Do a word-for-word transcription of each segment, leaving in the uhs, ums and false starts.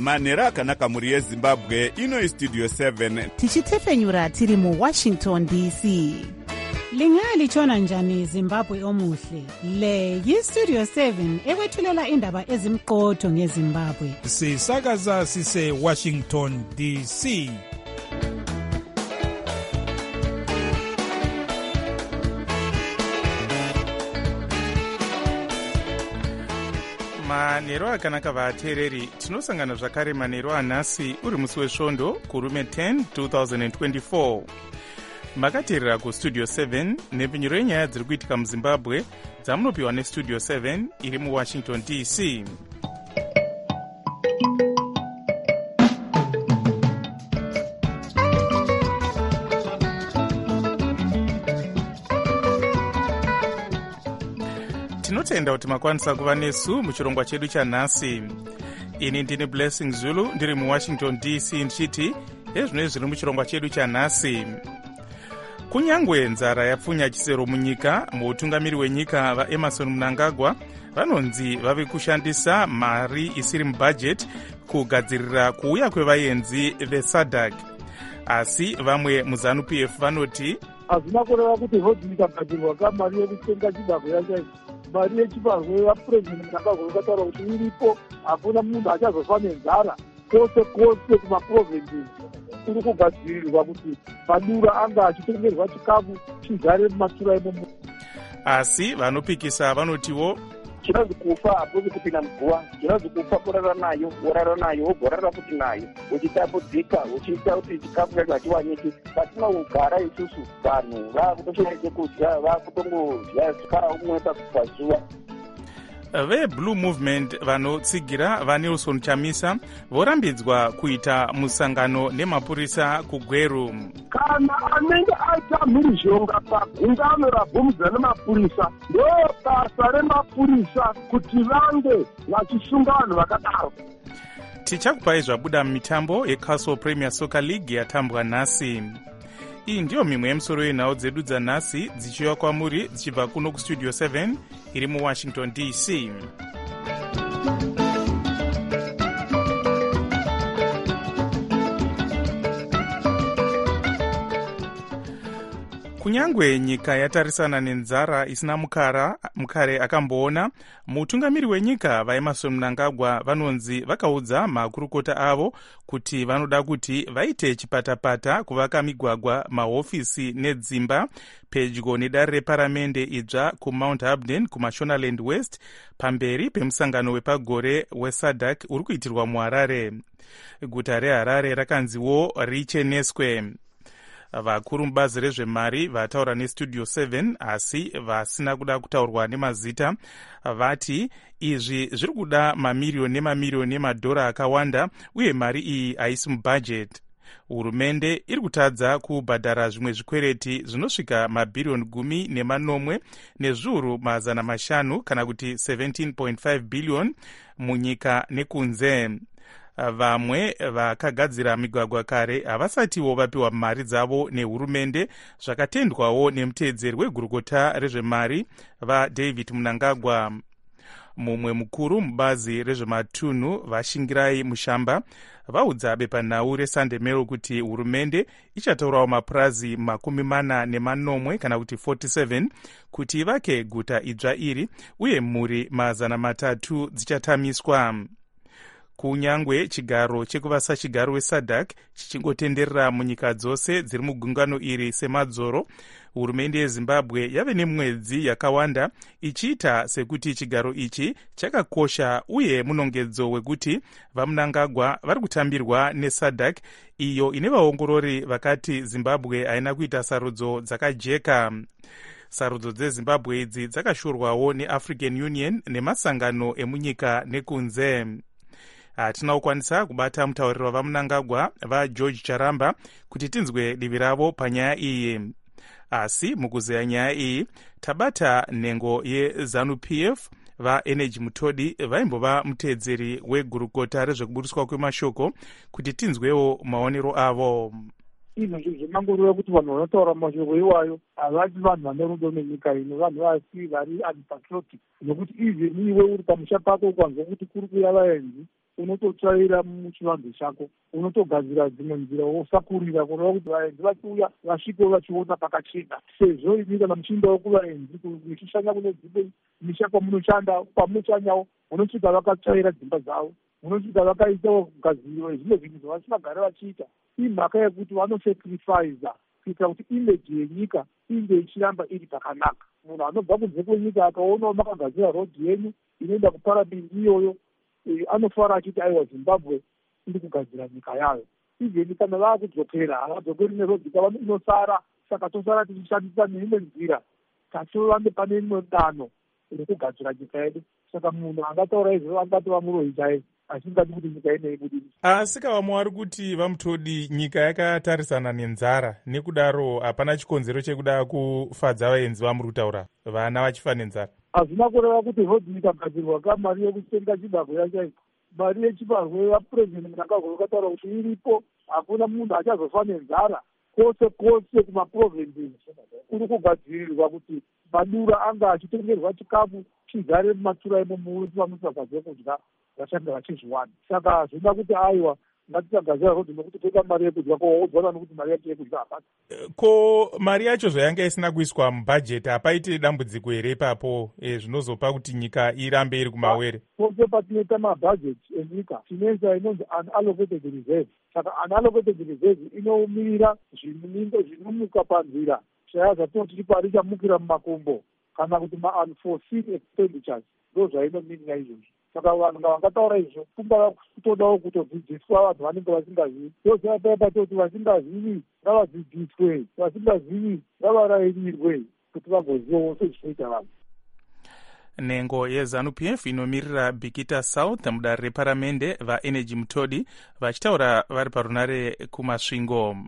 manhero akanaka mhuri yezimbabwe. Ino istudio seven tichitefenyura tiri muwashington D C. Lingalitshona njani Zimbabwe omuhle? Le yistudio seven ekwethulela indaba ezimqotho ngeZimbabwe. Sisakaza sise Washington D C. manhero akanaka vateereri, tinosangana zvakare manhero anhasi uri musi wesvondo kurume ten twenty twenty-four. makateerera kustudio seven nepfenyuro yenyaya dziri kuitika muzimbabwe dzamunopiwa nestudio seven iri muwashington D C. tinotenda kuti makwanisa kuva nesu muchirongwa chedu chanhasi. ini ndini Blessing Zulu ndiri muwashington D C ndichiti ezvinoi zviri muchirongwa chedu chanhasi. kunyangwe nzara yapfunya chisero munyika, muutungamiri wenyika vaEmerson Mnangagwa vanonzi vave kushandisa mari isiri mubhajeti kugadzirira kuuya kwevaenzi vesadc. asi vamwe muZANU P F vanoti hazvina kureva kuti hodhi ikagadzirwa kamari yekutenga chibagwe yacho, mari yechibagwe yapurezidendi Mnangagwa vakataura kuti iripo, hakuna munhu achazofa nenzara kwose kwose kumaprovinsi. kuri kugadzirirwa kuti madura anga achitengerwa chikafu chigare mumatura emomo. asi vanopikisa vanotiwo chinozi kufa hakuzi kupinda mguva, chinozi kufa kurara nayo, worara nayo, wogorara kuti nayo, uchitambudzika, uchiita kuti chikafu chacho hachiwaniki. Patina kugara isusu vanhu vakutoshaya chekudya, vakutongodya chikara umwe pazuva. veBlue Movement vanotsigira vaNelson Chamisa vorambidzwa kuita musangano nemapurisa kuGweru. kana anenge aita mhirizhonga pagungano rabvumidza nemapurisa, ndo basa remapurisa kuti vange vachisunga vanhu vakadaro. tichakupai zvabuda mumitambo yeCastle Premier Soccer League yatambwa nhasi. iyi ndiyo mimwe yemusoro yenhau dzedu dzanhasi dzichiuya kwamuri dzichibva kuno kustudio seven iri muwashington D C. kunyangwe nyika yatarisana nenzara isina mukara mukare akamboona, mutungamiri wenyika vaEmerson Mnangagwa vanonzi vakaudza makurukota avo kuti vanoda kuti vaite chipatapata kuvaka migwagwa, mahofisi nedzimba pedyo nedare reparamende idzva kuMount Abden kuMashonaland West pamberi pemusangano wepagore wesadc uri kuitirwa muHarare. guta reHarare rakanziwo richeneswe. vakuru mubazi rezvemari vataura nestudio seven asi vasina kuda kutaurwa nemazita vati izvi zviri kuda mamiriyoni nemamiriyoni emadhora akawanda uye mari iyi haisi mubhajeti. hurumende iri kutadza kubhadhara zvimwe zvikwereti zvinosvika mabhiriyoni gumi nemanomwe nezviuru mazana mashanu kana kuti seventeen point five billion munyika nekunze. vamwe vakagadzira migwagwa kare havasatiwo vapiwa mari dzavo nehurumende, zvakatendwawo nemuteedzeri wegurukota rezvemari vaDavid Mnangagwa. mumwe mukuru mubazi rezvematunhu vaShingirai Mushamba vaudza bepanhau reSunday Mail kuti hurumende ichataurawo mapurazi makumi mana nemanomwe kana kuti forty-seven kuti ivake guta idzva iri uye mhuri mazana matatu dzichatamiswa. kunyangwe chigaro chekuvasa chigaro wesadc chichingotenderera munyika dzose dziri mugungano iri semadzoro, hurumende yeZimbabwe yave nemwedzi yakawanda ichiita sekuti chigaro ichi chakakosha uye munongedzo wekuti vaMnangagwa vari kutambirwa nesadc iyo ine vaongorori vakati Zimbabwe haina kuita sarudzo dzakajeka. sarudzo dzeZimbabwe idzi dzakashorwawo neAfrican Union nemasangano emunyika nekunze. hatina kukwanisa kubata mutauriri wavaMnangagwa vaGeorge Charamba kuti tinzwe divi ravo panyaya iyi. asi mukuzeya nyaya iyi tabata nhengo yeZANU P F vaEnergy Mutodi vaimbova muteedzeri wegurukota rezvekubudiswa kwemashoko kuti tinzwewo maonero avo. izvo zvemangorora kuti vanhu vanotaura mashoko iwayo havasi vanhu vane rudo nenyika ino, vanhu vasi vari antipatriotic, nokuti even iwe uri pamusha pako ukanzwa kuti kuri kuuya vaenzi unototsvaira muchivanze chako, unotogadzira dzimwe nzira wosakurira kureva kuti vaenzi vachiuya vasvike vachiona pakachena. Sezvo ini kana muchinda wekuvaenzi muchishanya kune dzimwe misha kwamunoshanda kwamunochanyawo munosvika vakatsvaira dzimba dzavo, munosvika vakaitawo kugadzirwa zvimwe zvinhu zvavasingagare vachiita. Imhaka yekuti vanosacrifiza kuitira kuti imeji yenyika inge ichiramba iri pakanaka. Munhu anobva kunze kwenyika akaonawo makagadzira rodhi yenyu inoenda kuparabindi iyoyo, anofara achiti aiwa Zimbabwe iri kugadzira nyika yayo. Izveni kana vaakudzokera havadzokeri nerodhi kava inosara, saka tosara tichishandisa neimwe nzira tatovambe pane imwe dano rekugadzira nyika yedu. Saka munhu angataura izvo angatova muroyi chaivo, asingadi kuti nyika ine ibudiri. Asi kavamwe vari kuti vamutodi nyika yakatarisana nenzara, nekudaro hapana chikonzero chekuda kufadza vaenzi vamuri kutaura, vana vachifa nenzara. Hazvina kureva kuti rodhi ikagadzirwa kamari yekutenga chibagwe yachaiko. Mari yechibagwe vapurezidendi Mnangagwa vakataura kuti iripo, hakuna munhu achazofa nenzara. Kwose kwose kumaprovinsi kuri kugadzirirwa kuti madura anga achitengerwa chikafu chigare mumatura imomo vamusabva zvekudya vachange vachizviwana. Saka hazvina kuti aiwa ngatisagadzira rodhi nokuti toda mari yekudya, kowodzana nokuti mari yacho yekudya hapana. Ko mari yacho zvayanga isina kuiswa mubhajeti, hapaite dambudziko here ipapo e, zvinozopa kuti nyika irambe iri kumawere? Pose patinoita mabhajeti enyika tinoisa inonzi unallocated reserve. Saka unallocated reserve inomirira zvinomuka panzira, chaya zvatinoti chipari chamukira mumakumbo kana kuti ma-unforeseen expenditures, ndo zvainomirira izvozvo. Saka vanhu ngavangataura izvo kungava kutodawo kutodzidziswa vanhu vanenge vasingazivi. Tozvapa patoti vasingazivi ngavadzidziswe, vasingazivi ngavarairirwe kuti vagozivawo sezvinoita vanhu. Nhengo yeZANU-P F inomirira Bikita South mudare reparamende vaenergy Mutodi vachitaura vari parunare kumasvingo.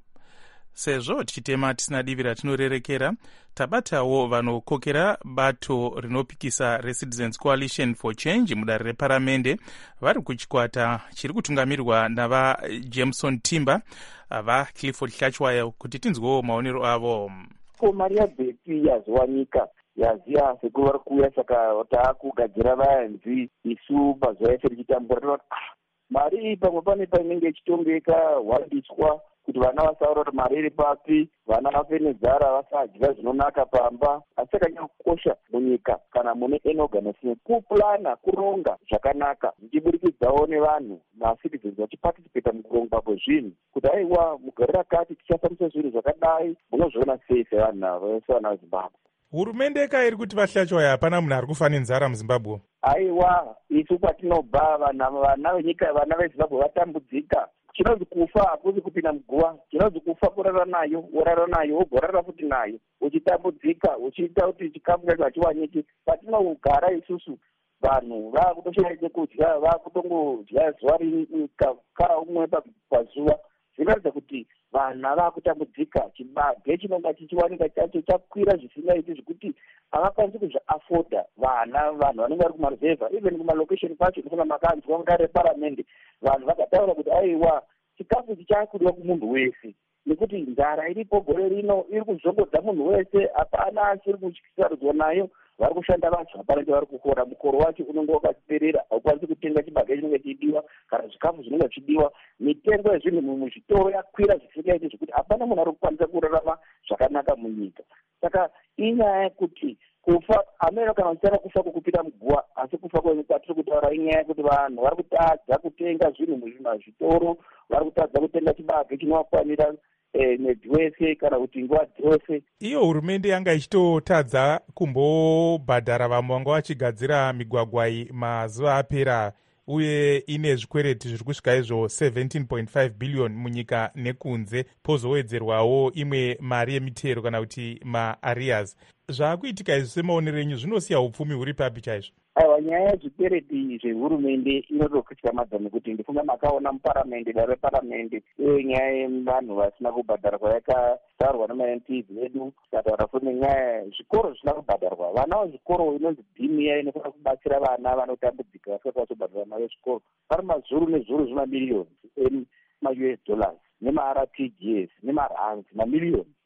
Sezvo tichitema tisina divi ratinorerekera, tabatawo vanokokera bato rinopikisa reCitizens Coalition for Change mudare reparamende vari kuchikwata chiri kutungamirwa navaJameson Timber, vaClifford Hlachwayo, kuti tinzwewo maonero avo. Ko mari yabheki yazowanika yaziya sekuru vari kuuya, saka taakugadzira vaenzi isu pazuva ese richitambura tovati mari iyi pamwe pane painenge ichitongeka wandiswa kuti vana vasaura kuti mari iri papi, vana vafe nenzara, vasadya zvinonaka pamba. Asi akanyakukosha munyika kana mune any organization kuplana, kuronga zvakanaka zvichiburikidzawo nevanhu macitizens vachiparticipata mukurongwa kwezvinhu, kuti aiwa mugore rakati tichafambisa zvinhu zvakadai, munozviona sei sevanhu vese vana veZimbabwe. Hurumende ka iri kuti vaHlachwayo hapana munhu ari kufa nenzara muZimbabwe? Aiwa, isu kwatinobva vana venyika, vana veZimbabwe vatambudzika. Chinonzi kufa hakuzi kupinda muguva, chinonzi kufa kurara nayo, worara nayo, wogorara futi nayo, uchitambudzika, uchiita kuti chikafu chacho hachiwanyiki. Patinogara isusu vanhu vakutoshaya chekudya, vakutongodya zuva rimwe ka umwe pazuva. Zvinoratidza kuti vana vakutambudzika, chibage chinonga chichiwanika chacho chakwira zvisingaiti zvekuti havakwanisi kuzviafoda vana, vanhu vanenge vari kumaruzevha, even kumalocation kwacho ndofuna makanzwa mudare reparamende vanhu vakataura kuti aiwa chikafu chichakudiwa kumunhu wese, nekuti nzara iripo gore rino iri kuzongodza munhu wese, hapana asiri kusarudzwa nayo. Vari kushanda vacho hapanenge vari kukora, mukoro wacho unenge wakaperera, haukwanisi kutenga chibage chinenge chidiwa kana zvikafu zvinenge zvichidiwa. Mitengo yezvinhu muzvitoro yakwira zvisingaiti zvekuti hapana munhu ari kukwanisa kurarama zvakanaka munyika. Saka inyaya yekuti kufa ameno kana uchitara kufa kwokupinda muguva, asi kufa kwatiri kutaura inyaya yekuti vanhu vari kutadza kutenga zvinhu muzvitoro, vari kutadza kutenga chibage chinovakwanira mwedzi wese kana kuti nguva dzose. Iyo hurumende yanga ichitotadza kumbobhadhara vamwe vanga vachigadzira migwagwa iyi mazuva apera, uye ine zvikwereti zviri kusvika izvo seventeen point five billion munyika nekunze, pozowedzerwawo imwe mari yemitero kana kuti maarias. Zvaakuitika izvi semaonero enyu zvinosiya upfumi huri papi chaizvo? Aiwa, nyaya yezvikwereti zvehurumende inotokutyamadza nekuti ndifunga makaona muparamende, dare reparamende, iyo nyaya yevanhu vasina kubhadharwa yakatarwa nemaM Ps vedu, kataura futi nyaya zvikoro zvisina kubhadharwa. Vana vezvikoro inonzi dhimu iya inofanira kubatsira vana vanotambudzika vasati vachobhadhara mari yezvikoro, pari mazuru nezuru zvemamiliyoni ema-U S dollars nema-R T G S nema-rands mamiliyoni.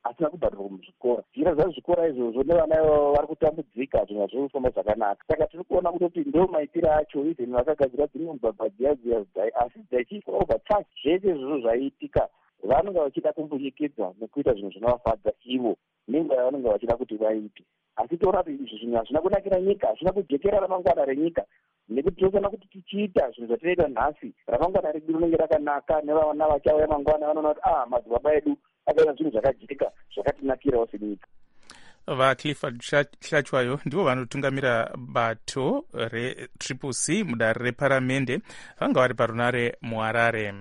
asina kubhadharwa muzvikora. Zvira zvezvikora izvozvo nevana vari kutambudzika, zvinhu hazviri kufamba zvakanaka. Saka tiri kuona kutoti ndo maitiro acho izveni vakagadzira dzimwe mbabva dziya dziya asi dzichiitwa overtime. Zvese izvozvo zvaiitika vanenge vachida kumbunyikidzwa nekuita zvinhu zvinovafadza ivo nenguva yavanenge vachida kuti vaite. Asi toona kuti izvi zvinhu hazvina kunakira nyika, hazvina kujekera ramangwana renyika, nekuti tinofanira kuti tichiita zvinhu zvatinoita nhasi ramangwana redu rinenge rakanaka, nevana vachauya mangwana vanoona kuti ah madzibaba edu akaita zvinhu zvakajeka zvakatinakirawo senyika. VaClifford Hlachwayo ndivo vanotungamira bato retriple C mudare reparamende, vanga vari parunare muHarare.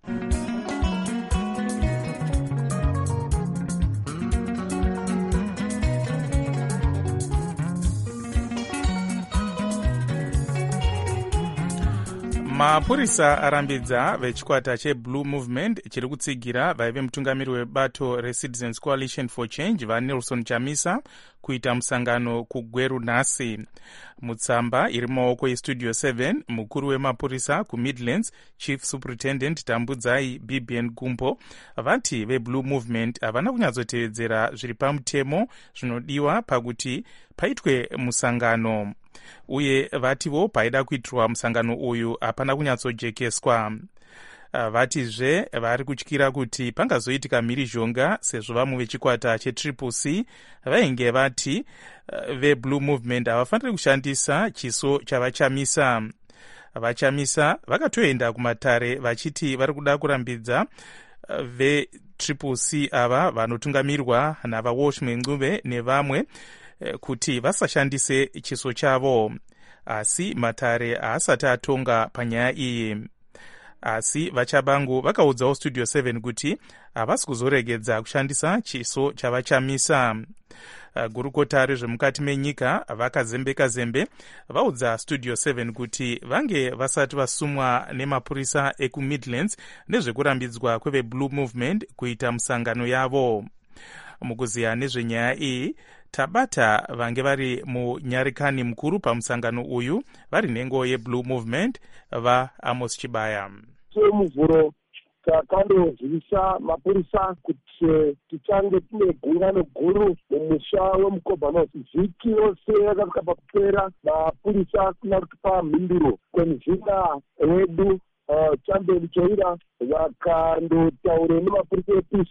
Mapurisa arambidza vechikwata cheBlue Movement chiri kutsigira vaive mutungamiri webato reCitizens Coalition for Change vaNelson Chamisa kuita musangano kugweru nhasi. Mutsamba iri mumaoko eStudio seven, mukuru wemapurisa kuMidlands Chief Superintendent Tambudzai B B N Gumbo vati veBlue Movement havana kunyatsotevedzera zviri pamutemo zvinodiwa pakuti paitwe musangano, uye vativo paida kuitirwa musangano uyu hapana kunyatsojekeswa. Vatizve vari kutyira kuti pangazoitika mhirizhonga sezvo vamwe vechikwata chetriple C vainge vati veBlue Movement havafaniri kushandisa chiso chavachamisa. Vachamisa vakatoenda kumatare vachiti vari kuda kurambidza vetriple C ava vanotungamirwa navaWalsh Mengcuve nevamwe kuti vasashandise chiso chavo, asi matare haasati atonga panyaya iyi. Asi vachabangu vakaudzawo Studio seven kuti havasi kuzoregedza kushandisa chiso chavachamisa. Gurukota rezvemukati menyika vakazembeka zembe vaudza Studio seven kuti vange vasati vasumwa nemapurisa ekuMidlands nezvekurambidzwa kweveBlue Movement kuita musangano yavo. Mukuziya nezvenyaya iyi tabata vange vari munyarikani mukuru pamusangano uyu vari nhengo yeBlue Movement vaAmos Chibaya. Semuvhuro takandozivisa mapurisa kuti tichange tine gungano guru mumusha weMukobha. Vhiki yose yakasvika pakupera mapurisa kuna kutipa mhinduro kwemuzvina wedu Chambeni Choira vakandotaura nemapurisa ePeace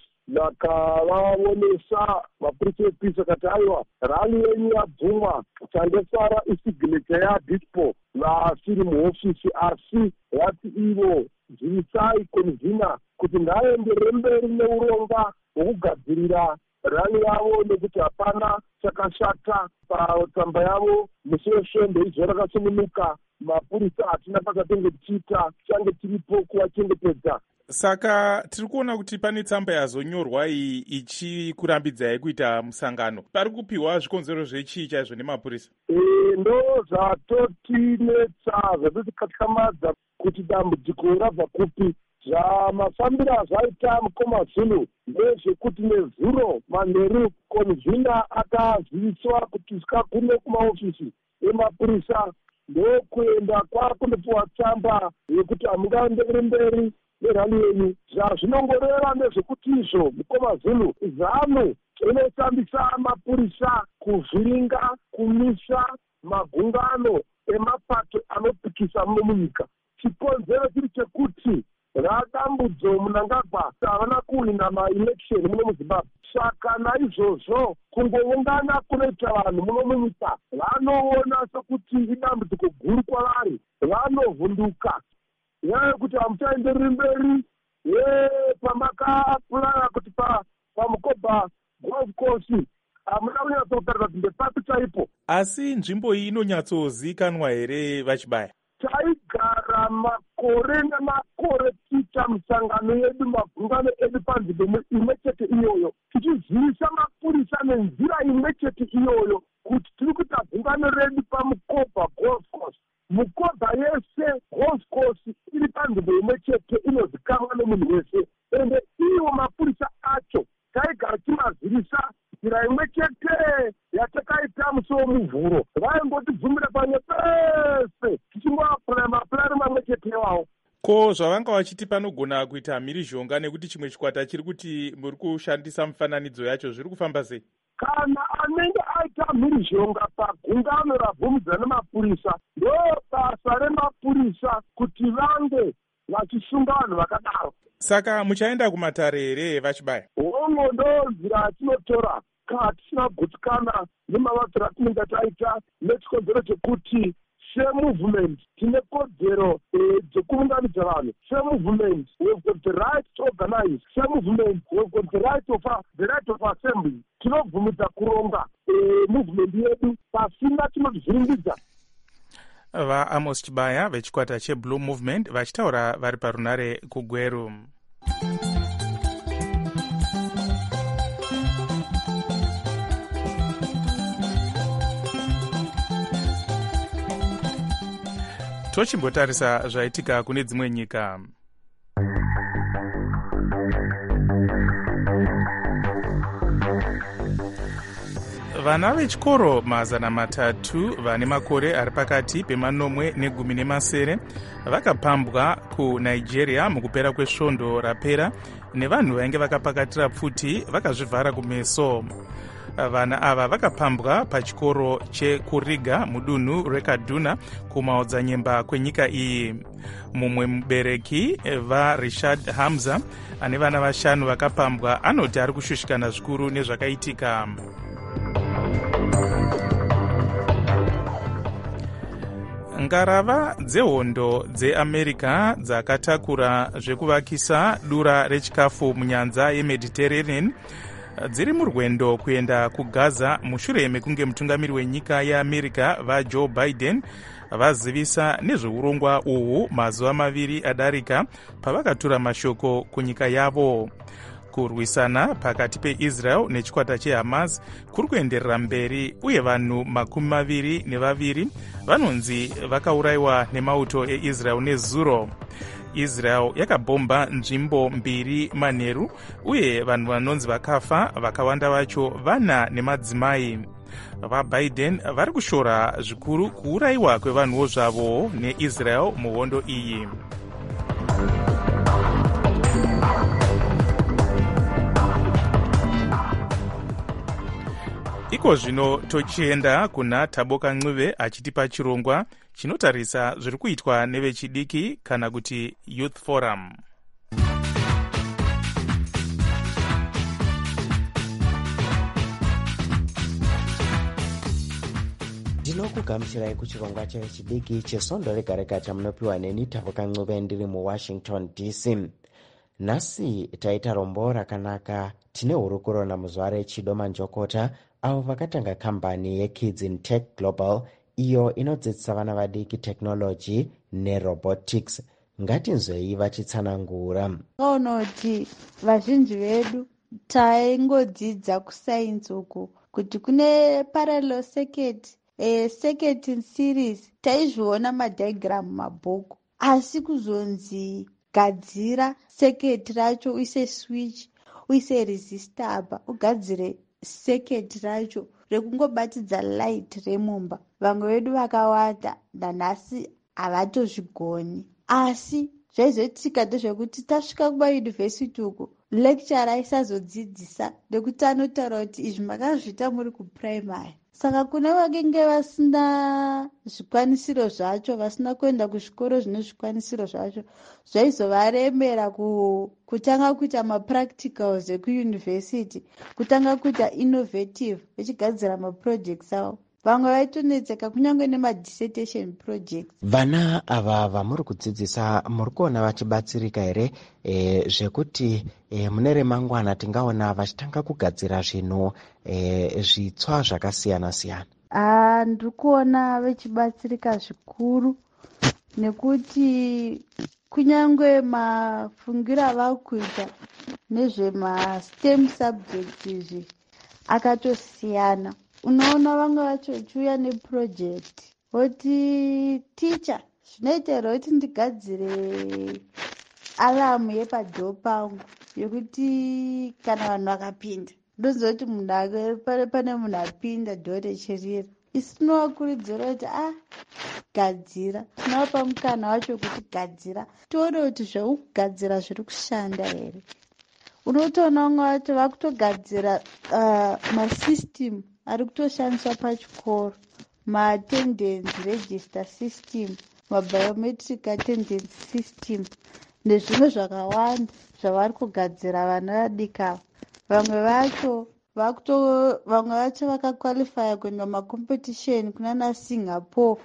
vakavaonesa mapurisa ePeace akati aiwa rali yenyu yabvumwa chandesara isignature yadispo vasiri muhofisi, asi vati ivo zivisai konvhina kuti ngaenderere mberi neuronga hwokugadzirira rani yavo nekuti hapana chakashata patsamba yavo. Musi wesvende izvo rakasungunuka mapurisa hatina pakatenge tichiita tichange tiripo kuvachengetedza. Saka tiri kuona kuti pane tsamba yazonyorwa iyi ichikurambidzai kuita musangano. Pari kupiwa zvikonzero zvechii chaizvo nemapurisa? E, ndo zvatotinetsa zvatotikatyamadza kuti dambudziko rabva kupi. Zvamafambiro azvaita mukoma Zulu ndezvekuti nezuro manheru konvhina akaziviswa kuti sikagume kumaofisi emapurisa ndokuenda kwakundopiwa tsamba yekuti hamungaenderere mberi nerali yenyu. Zvazvinongoreva nezvekuti izvo mukoma Zulu zano inosambisa mapurisa kuvhiringa kumisa magungano emapato anopikisa muno munyika. Chikonzero chiri chekuti radambudzo Mnangagwa havana kuwina maelection muno muZimbabwe. Saka naizvozvo kungoungana kunoita vanhu muno munyika vanoona sekuti idambudziko guru kwavari, vanovhunduka nyaya yekuti hamuchaendereri mberi pamakapurana kuti paMukobha golf course hamuna kunyatsotaridza kuti ndepapi chaipo. Asi nzvimbo iyi inonyatsozikanwa here vachibaya? Taigara makore nemakore tiita musangano yedu magungano edu panzvimbo imwe chete iyoyo, tichizivisa mapurisa nenzira imwe chete iyoyo kuti tiri kuita gungano redu paMukobha golf course. Mukobha yese golf course iri panzvimbo imwe chete inozikanwa nemunhu wese, ende iwo mapurisa acho taigara timazivisa nzira imwe chete yatakaita musi womuvhuro. Vaingotibvumira pamwe pese tichingoapuraya mapurani mamwe chete iwawo. Ko zvavanga vachiti panogona kuita mhirizhonga nekuti chimwe chikwata chiri kuti muri kushandisa mufananidzo yacho, zviri kufamba sei? Kana anenge aita mhirizhonga pagungano rabvumidza nemapurisa, ndo basa remapurisa kuti vange vachisunga vanhu vakadaro. Saka muchaenda kumatare here vachibaya? Hongo ndo nzira yatinotora kana tisina kugutsikana nemavatiro atinenge taita nechikonzero chekuti semovement tine kodzero dzekuunganidza vanhu. Semovement we've got the right to organize. Semovement we've got the right of the right of assembly. Tinobvumidza kuronga movement yedu pasina tinozviringidza. VaAmos Chibaya vechikwata cheBlue Movement vachitaura vari parunare kuGweru. Tochimbotarisa zvaitika kune dzimwe nyika. Vana vechikoro mazana matatu vane makore ari pakati pemanomwe negumi nemasere vakapambwa kuNigeria mukupera kwesvondo rapera nevanhu vainge vakapakatira pfuti vakazvivhara kumeso. Vana ava vakapambwa pachikoro cheKuriga mudunhu reKaduna kumaodzanyemba kwenyika iyi. Mumwe mubereki vaRishad Hamza ane vana vashanu vakapambwa anoti ari kushushikana zvikuru nezvakaitika. Ngarava dzehondo dzeAmerica dzakatakura zvekuvakisa dura rechikafu munyanza yeMediterranean dziri murwendo kuenda kuGaza mushure mekunge mutungamiri wenyika yeAmerica vaJoe Biden vazivisa nezveurongwa uhu mazuva maviri adarika pavakatura mashoko kunyika yavo. Kurwisana pakati peIsrael nechikwata cheHamas kuri kuenderera mberi uye vanhu makumi maviri nevaviri vanonzi vakaurayiwa nemauto eIsrael nezuro. Israel yakabhomba nzvimbo mbiri manheru uye vanhu vanonzi vakafa vakawanda vacho vana nemadzimai. VaBiden vari kushora zvikuru kuurayiwa kwevanhuwo zvavo neIsrael muhondo iyi. Iko zvino tochienda kuna Taboka Ncube achitipa chirongwa chinotarisa zviri kuitwa nevechidiki kana kuti Youth Forum. Ndinokugamuchirai kuchirongwa chevechidiki chesvondo rega rega chamunopiwa neni Taboka Ncube ndiri muWashington D C. Nhasi taita rombo rakanaka. Tine hurukuro namuzuva reChido Manjokota avo vakatanga kambani yeKids in Tech Global iyo inodzidzisa vana vadiki technology nerobotics. Ngatinzwei vachitsanangura. Kaona kuti vazhinji vedu taingodzidza kusainzi uku kuti kune parallel circuit, eh, circuit in series taizviona madiagram mabhuku, asi kuzonzi gadzira circuit racho uise switch uise resistor apa ugadzire circuit racho rekungobatidza light remumba. Vamwe vedu vakawanda nanhasi havatozvigoni, asi zvaizoitika ndezvekuti tasvika kumayunivhesiti uku lecturer aisazodzidzisa nekuti anotaura kuti izvi makazviita muri kupuraimary. Saka kune vakenge vasina zvikwanisiro zvacho, vasina kuenda kuzvikoro zvine zvikwanisiro zvacho, zvaizovaremera kutanga kuita mapracticals ekuyunivhesiti, kutanga kuita innovative vechigadzira maprojects avo. Vamwe vaitonetseka kunyange nemadissertation projects. Vana ava vamuri kudzidzisa muri kuona vachibatsirika here e, zvekuti e, mune remangwana tingaona vachitanga kugadzira zvinhu e, zvitsva zvakasiyana siyana? Ah, ndiri kuona vachibatsirika zvikuru nekuti kunyange mafungiro avari kuita nezvemastem subjects izvi akatosiyana. Unoona vamwe vacho vachiuya neproject voti ticha zvinoitera kuti ndigadzire alamu yepadhoo pangu yekuti kana vanhu vakapinda ndonzwa kuti munhu pane munhu apinda dhoo rechirira. Isi tinovakurudzira kuti ah gadzira, tinovapa mukana wacho wekuti gadzira, tione kuti zvauri kugadzira zviri kushanda here. Unotoona vamwe vacho vakutogadzira uh, masystem ari kutoshandiswa pachikoro, ma-attendance register system, ma-biometric attendance system nezvimwe zvakawanda zvavari kugadzira vana vadikava. Vamwe vacho vakuto vamwe vacho vakakwalifya kuenda macompetition kunana Singapore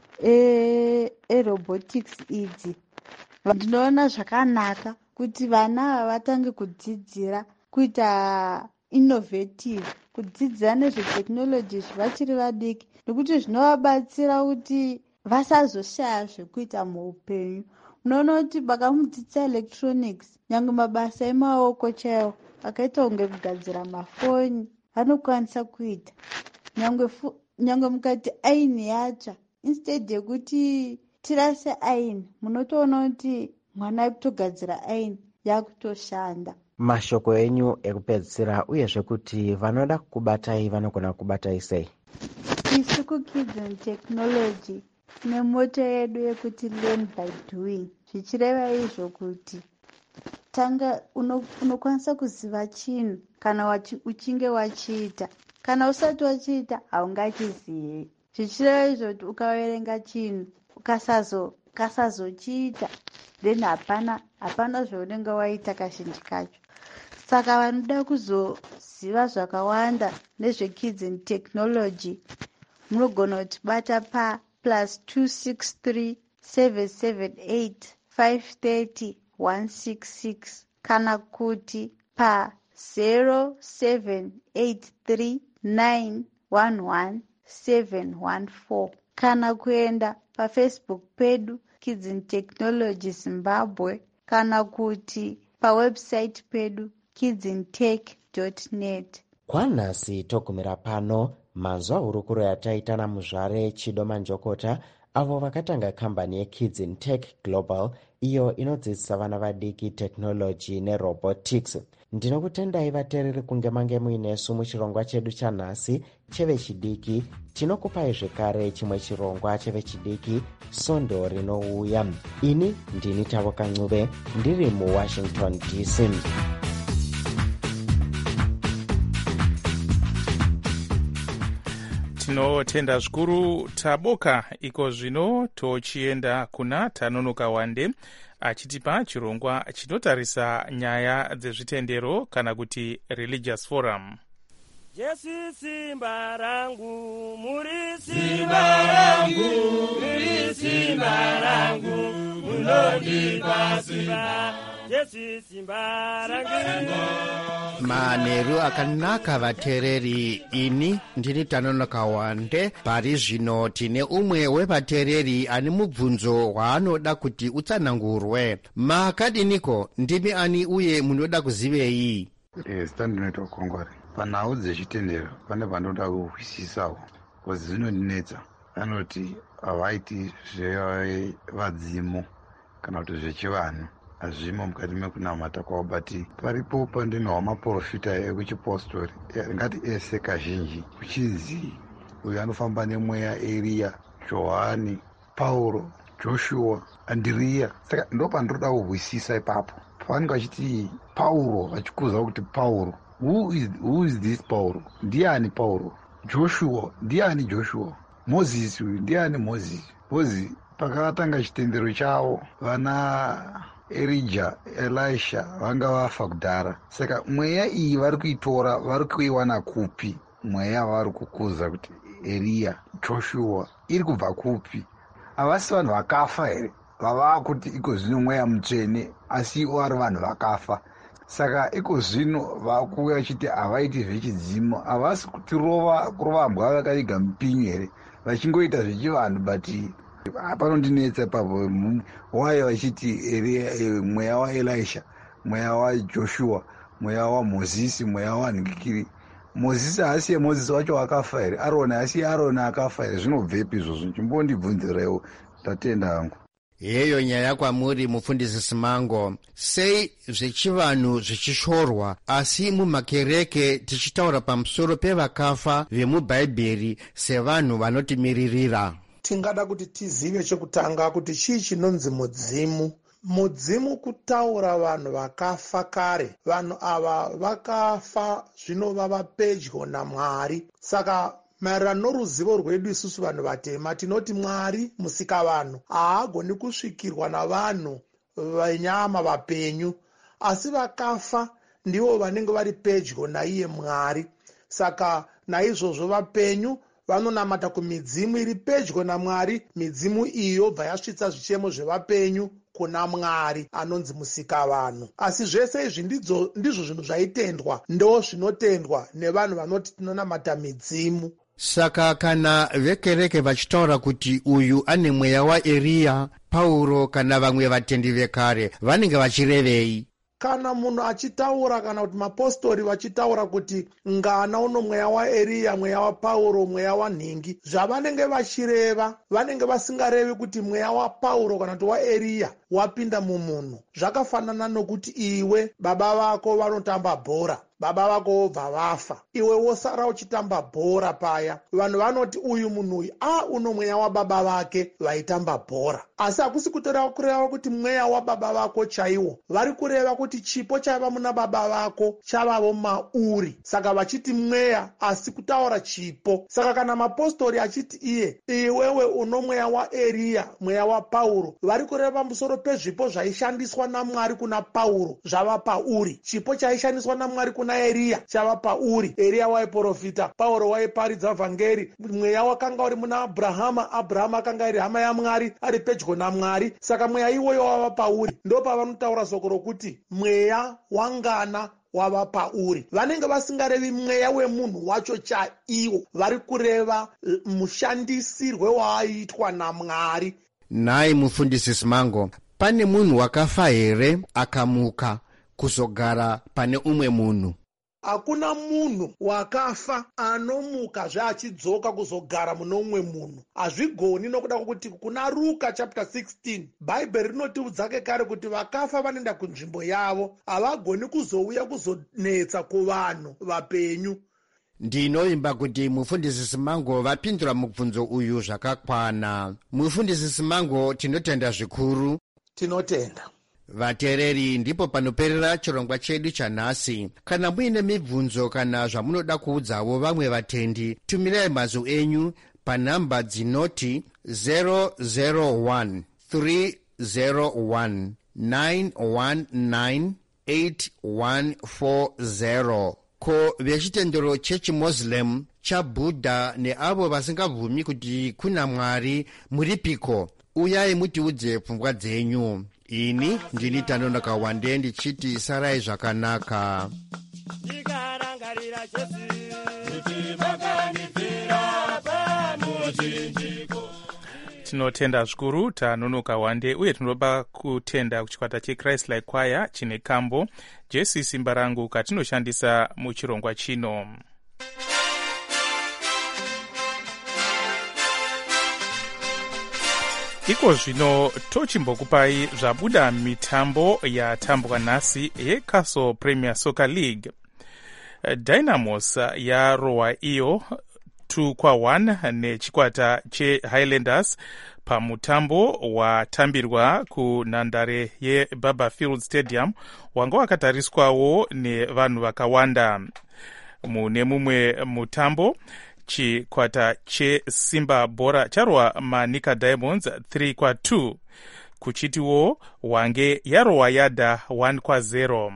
erobotics e idzi. Ndinoona zvakanaka kuti vana ava vatange kudzidzira kuita innovative, kudzidzira nezvetechnology vachiri vadiki, nekuti zvinovabatsira kuti vasazoshaya zvekuita muupenyu. Unoona kuti vakamudzidzisa electronics, nyangwe mabasa emaoko chaiwo akaita kunge kugadzira mafoni vanokwanisa kuita. Nyangwe nyangwe mukati aini yatsva, instead yekuti tirase aini, munotoona kuti mwana akutogadzira aini yakutoshanda. Mashoko enyu ekupedzisira uyezve kuti vanoda kukubatai vanogona kukubatai sei? Isu kuKids and Technology tine moto yedu yekuti learn by doing. Zvichireva izvo kuti tanga unokwanisa kuziva chinhu kana wachi, uchinge wachiita. Kana usati wachiita haungachizivi. Zvichireva izvo kuti ukaverenga chinhu ukasazo kasazochiita then hapana hapana zvaunenge waita kazhinji kacho. Saka vanoda kuzoziva zvakawanda nezveKids and Technology munogona kutibata pa plus two six three seven seven eight five three zero one six six kana kuti pa zero seven eight three nine one one seven one four kana kuenda paFacebook pedu Kids and Technology Zimbabwe kana kuti pawebsite pedu kids and tech dot net. Kwanhasi togumira pano manzwa hurukuro yataita naMuzvare Chido Manjokota avo vakatanga kambani yeKids in Tech Global iyo inodzidzisa vana vadiki technology nerobotics. Ndinokutendai vateereri kunge mange muinesu muchirongwa chedu chanhasi chevechidiki. Tinokupai zvekare chimwe chirongwa chevechidiki Sondo rinouya. Ini ndini Tavoka Ncube ndiri muWashington D C. Tinotenda zvikuru Taboka. Iko zvino tochienda kuna Tanonoka Wande achitipa chirongwa chinotarisa nyaya dzezvitendero kana kuti religious forum. Jesu simba rangu, muri simba rangu, muri simba rangu, munondipa simba. Jesu simba rangu. Manheru akanaka vateereri, ini ndini Tanonoka Wande. Pari zvino tine umwe wevateereri ane mubvunzo waanoda kuti utsanangurwe. Makadiniko, ndimi ani uye munoda kuzivei? Eh, standinoita kongwari. Panhau dzechitendero pane vanoda kuzwisisawo, kozi zvinondinetsa. Vanoti havaiti zvevadzimu kana kuti zvechivanhu, hazvimo mukati mekunamata kwavo, bati paripo pandinowa maprofita ekuchipostori ngati ese kazhinji kuchizi uyu anofamba nemweya Eria, Johani, Pauro, Joshua, Andiriya. Saka ndo pandoda kuzwisisa ipapo. Pavanenge vachiti Pauro, vachikuza kuti Pauro, Who is, who is this Paul? Ndiani Paul? Joshua, ndiani Joshua? Moses, ndiani Moses? Moses, pakatanga chitendero chavo, vana Elijah, Elisha, vanga vafa kudhara. Saka mweya iyi vari kuitora, vari kuiwana kupi? Mweya vari kukuza kuti Elia, Joshua, iri kubva kupi? Havasi vanhu vakafa here? Vava kuti iko zvino mweya mutsvene, asi ivo vari vanhu vakafa. Saka iko zvino vakuya vachiti havaiti zvechidzimu, havasi kutirova kurova mbwa vakaiga mupinyu here, vachingoita zvechivanhu, bati panondinetsa ipapo. Waya vachiti mweya waElisha, mweya waJoshua, mweya waMozisi, mweya wanhingikiri. Mozisi haasiye Mozisi wacho akafa here? Aroni haasiye Aroni akafa here? Zvinobvepi izvozvo? Chimbondibvunzirewo. Tatenda hangu. Yeyo nyaya kwamuri mufundisi Simango. Sei zvechivanhu zvichishorwa asi mumakereke tichitaura pamusoro pevakafa vemubhaibheri sevanhu vanotimiririra? tingada kuti tizive chekutanga kuti chii chinonzi mudzimu. Mudzimu kutaura vanhu vakafa kare. Vanhu ava vakafa zvino vava pedyo naMwari. Saka maererano noruzivo rwedu isusu vanhu vatema tinoti Mwari musika vanhu haagoni kusvikirwa navanhu venyama vapenyu, asi vakafa ndivo vanenge vari pedyo naiye Mwari. Saka naizvozvo vapenyu vanonamata kumidzimu iri pedyo naMwari. Midzimu iyo bva yasvitsa zvichemo zvevapenyu kuna Mwari anonzi musika vanhu. Asi zvese izvi ndizvo zvinhu zvaitendwa ndo zvinotendwa nevanhu vanoti tinonamata midzimu. Saka kana vekereke vachitaura kuti uyu ane mweya waEriya, Pauro kana vamwe vatendi vekare vanenge vachirevei? Kana munhu achitaura kana kuti mapostori vachitaura kuti ngana uno mweya waEriya, mweya waPauro, mweya wanhingi, zvavanenge vachireva vanenge vasingarevi kuti mweya waPauro kana kuti waEriya wapinda mumunhu. Zvakafanana nokuti iwe baba vako vanotamba bhora, baba vako vobva vafa, iwe wosara uchitamba bhora paya. Vanhu vanoti uyu munhu uyu a uno mweya wababa vake vaitamba bhora. Asi hakusi kutoreva kureva kuti mweya wababa vako chaiwo. Vari kureva kuti chipo chaiva muna baba vako chavavo mauri. Saka vachiti mweya asi kutaura chipo. Saka kana mapostori achiti iye iwewe uno mweya waEriya, mweya waPauro, vari kureva pamusoro pezvipo zvaishandiswa naMwari kuna Pauro zvava pauri. Chipo chaishandiswa naMwari kuna Eriya chava pauri. Eriya waiprofita, Pauro waiparidza vhangeri. Mweya wakanga uri muna Abrahama, Abrahama akanga iri hama yaMwari, ari pedyo naMwari. Saka mweya iwoyo wava pauri. Ndo pavanotaura soko rokuti mweya wangana wava pauri. Vanenge vasingarevi mweya wemunhu wacho chaiwo, vari kureva mushandisirwe waaitwa naMwari. Nai mufundisi Simango, pane munhu wakafa here akamuka kuzogara pane umwe munhu? Hakuna munhu wakafa anomuka zvaachidzoka kuzogara muno umwe munhu. Hazvigoni nokuda kwokuti kuna Ruka chapter sixteen Bhaibheri rinotiudza kare kuti vakafa vanoenda kunzvimbo yavo, havagoni kuzouya kuzonetsa kuvanhu vapenyu. Ndinoimba kuti mufundisi Simango vapindura mubvunzo uyu zvakakwana. Mufundisi Simango, tinotenda zvikuru. Tinotenda. Vateereri, ndipo panoperera chirongwa chedu chanhasi. Kana muine mibvunzo kana zvamunoda kuudzawo vamwe vatendi, tumirai mazwi enyu panhamba dzinoti zero zero one three zero one nine one nine eight one four zero. Ko vechitendero chechiMuslim, chaBudha neavo vasingabvumi kuti kuna Mwari muripiko, uyai mutiudze pfungwa dzenyu. Ini ndini Tanonoka Wande ndichiti sarai zvakanaka. Tinotenda zvikuru Tanonoka Wande, uye tinoba kutenda kuchikwata cheChrist Like Choir chine kambo Jesu simba rangu katinoshandisa muchirongwa chino. Iko zvino tochimbokupai zvabuda mitambo yatambwa nhasi yeCastle Premier Soccer League. Dynamos yarohwa iyo two kwa one nechikwata cheHighlanders pamutambo watambirwa kunhandare yeBaba Field Stadium, wanga wakatariswawo nevanhu vakawanda. Mune mumwe mutambo, chikwata cheSimba Bora charwa maNika Diamonds three kwa two, kuchitiwo wange yarohwa Yada one kwa zero.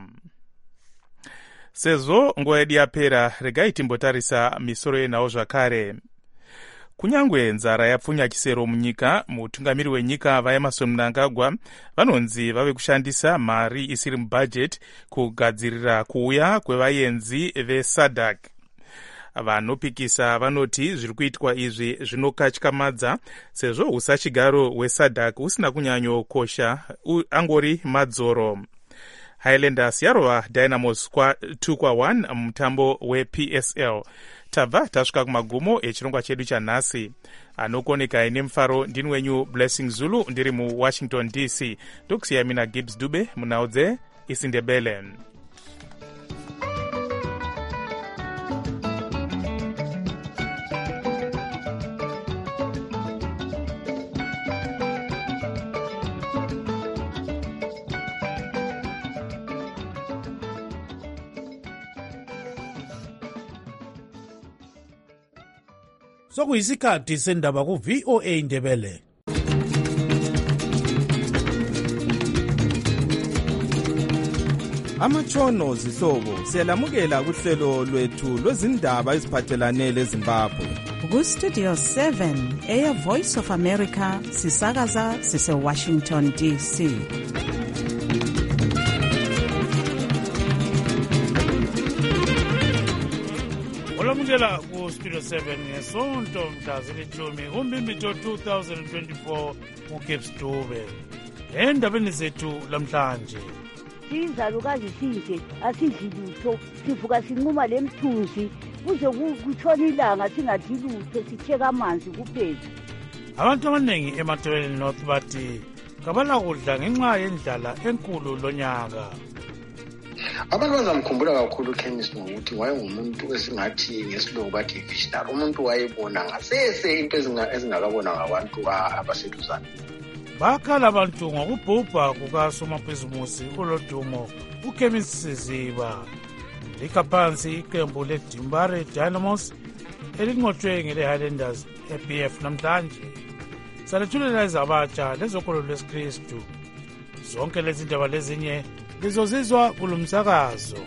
Sezvo nguva yedu yapera, regai timbotarisa misoro yenawo zvakare. Kunyangwe nzara yapfunya chisero munyika, mutungamiri wenyika vaEmmerson Mnangagwa vanonzi vave kushandisa mari isiri mubudget kugadzirira kuuya kwevaenzi veSADC. Vanopikisa vanoti zviri kuitwa izvi zvinokatyamadza, sezvo usachigaro hweSADC usina kunyanyokosha, angori madzoro. Highlanders yarova Dynamos kwa two kwa one mutambo weP S L. Tabva tasvika kumagumo echirongwa chedu chanhasi. Anokoneka ine mufaro ndini wenyu Blessing Zulu, ndiri muWashington D C. Ndokusiya mina Gibbs Dube munhau dzeIsindebele. sokuyisikhathi sendaba ku-V O A Ndebele. Amatshono zihlobo siyalamukela kuhlelo lwethu lwezindaba eziphathelane leZimbabwe. Ku-Studio seven, Air Voice of America, sisakaza sise-Washington D C. olamukela ku-Studio seven ngesonto mhla zilithumi kuMbimbithi two thousand twenty-four uCape Dube. Endabeni zethu lamhlanje, sizalukazi sinje asidli lutho, sivuka sinquma lemthunzi kuze kutshona ilanga singadli lutho, sitheka amanzi kuphela. abantu abaningi eMatabeleland North bathi kabala kudla ngenxa yendlala enkulu lonyaka. Abantu bazamkhumbula kakhulu uKhemisi ngokuthi wayengumuntu esingathi ngesilungu bathi visionary, umuntu wayebona ngasese into ezingakabona ngabantu abaseduzane. Bakhala abantu ngokubhubha kukasomabhizimusi ulodumo uKhemisi Siziba. Likha phansi iqembu leDimbare Dynamos elinqotshwe ngele Highlanders e-B F namhlanje. Salethulela ezabatsha lezokolo lwesikristu. Zonke lezi ndaba lezinye lizozizwa kulumsakazo.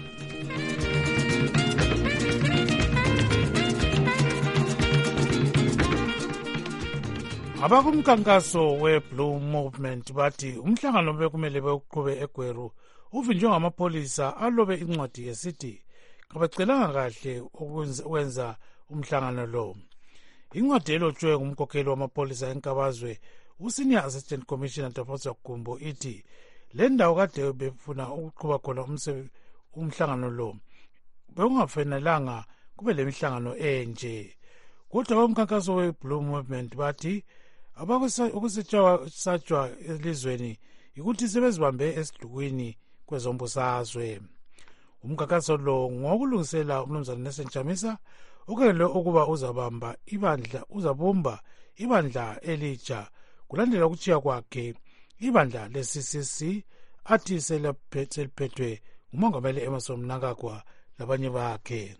Abakumkhankaso we-Blue Movement bathi umhlangano bekumele bewuqhube eGweru uvinjwe ngamapholisa alobe incwadi esithi kabacelanga kahle ukwenza umhlangano lo. Incwadi elotshwe ngumkhokheli wamapholisa eNkabazwe uSenior Assistant Commissioner Tafosa Gumbo ithi le ndawo kade befuna ukuqhuba khona umhlangano lo bekungafanelanga kube le mihlangano enje. Kodwa abamkhankaso we-Blue Movement bathi abakusatshwa elizweni ukuthi sebezibambe esidukwini kwezombusazwe. Umkhankaso lo ngokulungisela umnumzana Nelson Chamisa okele ukuba uzabamba ibandla uzabumba ibandla elitsha kulandela ukuchiya kwakhe ibandla le-C C C athi seliphethwe ngumongameli Emmerson Mnangagwa labanye bakhe.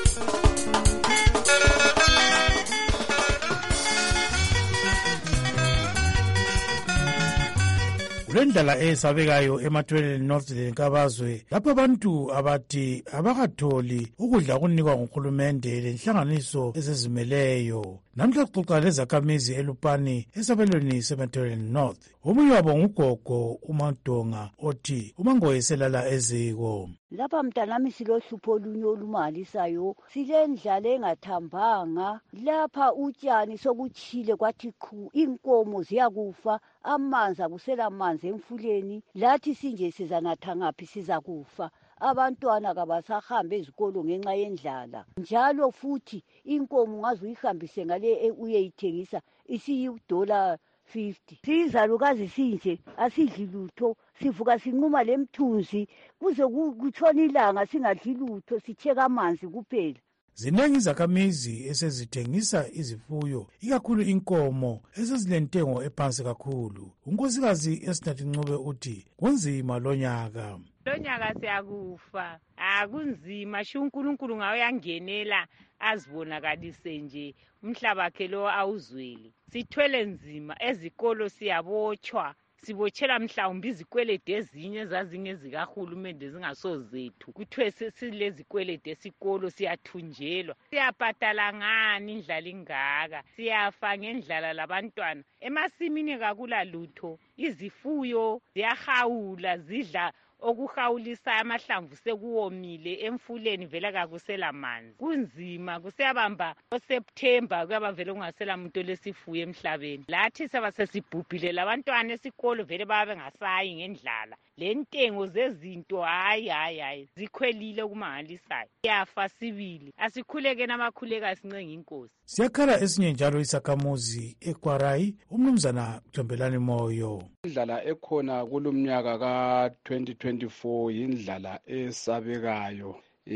Kulendlela esabekayo eMatabeleland North leNkabazwe lapho abantu abathi abakatholi ukudla okunikwa nguhulumende lenhlanganiso ezizimeleyo. Namhla kuxoxa lezakhamizi eLupani esabelweni seMatabeleland North. Omunye wabo ngugogo uMadonga othi umangoyeselala eziko. Lapha mntanami silohlupho olunye olumalisayo, silendlala engathambanga, lapha utshani sokuchile kwathi qhu, inkomo ziyakufa, amanzi akusela manzi emfuleni, lathi sinje sizanatha ngaphi sizakufa. Abantwana kabasahambe ezikolo ngenxa yendlala. Njalo futhi inkomo ungaze uyihambise ngale uyeyithengisa isiyi-dollar fifty. Sizalukazi sinje asidli lutho, sivuka sinquma lemthunzi kuze kutshona ilanga singadli lutho, sitheka amanzi kuphela. Zinengi izakhamizi esezithengisa izifuyo, ikakhulu inkomo esezilentengo ephansi kakhulu. Unkosikazi Esinathi Ncube uthi kunzima lonyaka. Lonyaka siyakufa, akunzima, sho uNkulunkulu ngawe yangenela azibonakalise nje umhlaba wakhe lo awuzweli. Sithwele nzima, ezikolo siyabotshwa, sibotshela mhlawumbe izikwelede ezinye zazingezikahulumende zingasozethu. Kuthiwe silezikwelede esikolo siyathunjelwa, siyabhadala ngani indlala ingaka, siyafa ngendlala labantwana. Emasimini kakula lutho, izifuyo ziyahawula zidla okuhawulisa amahlamvu sekuwomile, emfuleni vele kakusela manzi. Kunzima, kuseyabamba oSeptember kuyaba vele kungasela muntu lesifuyo emhlabeni. Lathi saba sesibhubhile labantwana esikolo vele babe ngasayi ngendlala. Le ntengo zezinto hayi hayi hayi zikhwelile kumangalisayo. Siyafa sibili, asikhuleke namakhuleka sincenga inkosi. Siyakhala esinye njalo isakhamuzi eKwarai umnumzana Jombelani Moyo. Indlala ekhona kulumnyaka ka twenty twenty-four yindlala esabekayo.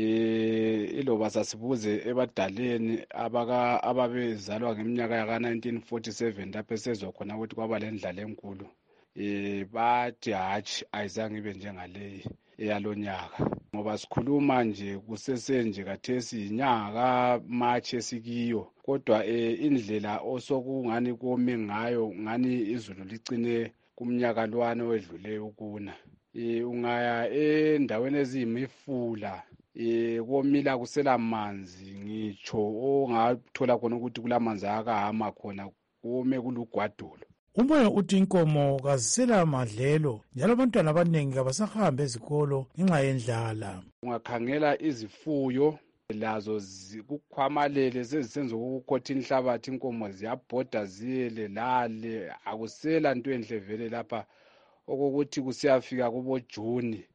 Eh iloba sasibuze ebadaleni abaka ababezalwa ngeminyaka yaka nineteen forty-seven lapho sezwa khona ukuthi kwaba lendlala enkulu. Eh bathi hatshi ayizange ibe njengaleyi eyalonyaka. ngoba sikhuluma nje kusesenje kathesi inyanga kaMarch esikiyo, kodwa eh, indlela osokungani kome ngayo ngani izulu licine kumnyaka lwane wedluleyo kuna. Eh, ungaya endaweni eziyimifula eh komila kusela manzi ngitsho ongathola khona ukuthi kulamanzi akahama khona kome kulugwadulo. Umoya uthi inkomo kazisela madlelo njalo abantwana abaningi abasahambe ezikolo ngenxa yendlala. Ungakhangela izifuyo lazo kukhwamalele sezisenza ukukhotha inhlabathi, inkomo ziyabhoda ziyele lale, akusela nto enhle vele lapha okokuthi kusiyafika kubo June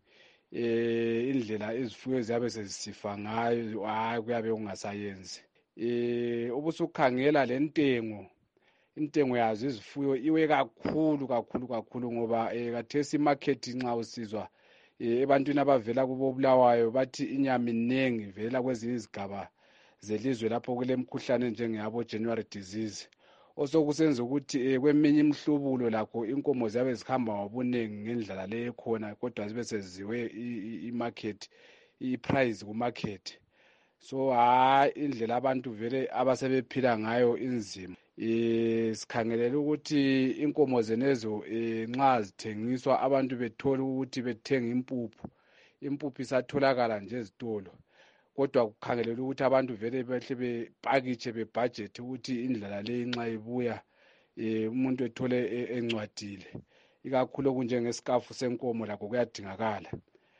eh indlela izifuyo ziyabe sezisifa ngayo, hayi kuyabe kungasayenzi. Eh ubusukhangela lentengo, intengo yazo izifuyo iwe kakhulu kakhulu kakhulu ngoba eh kathesi market nxa usizwa ebantwini abavela kubo Bulawayo bathi inyama inengi vela kwezinye izigaba zelizwe lapho kulemkhuhlane njengeyabo January disease, osokusenza ukuthi kweminye imhlubulo lakho inkomo ziyabe zihamba ngobunengi ngendlela le khona, kodwa zibe seziwe imarket iprice ku market. So hayi indlela abantu vele abasebephila ngayo inzima. Eh sikhangelela ukuthi inkomo zenezo nxa zithengiswa abantu bethola ukuthi bethenga impuphu, impuphu isatholakala nje ezitolo, kodwa kukhangelela ukuthi abantu vele behle bepakitshe bebudget ukuthi indlela le nxa ibuya eh umuntu ethole encwadile, ikakhulu kunjengesikafu senkomo lakho kuyadingakala.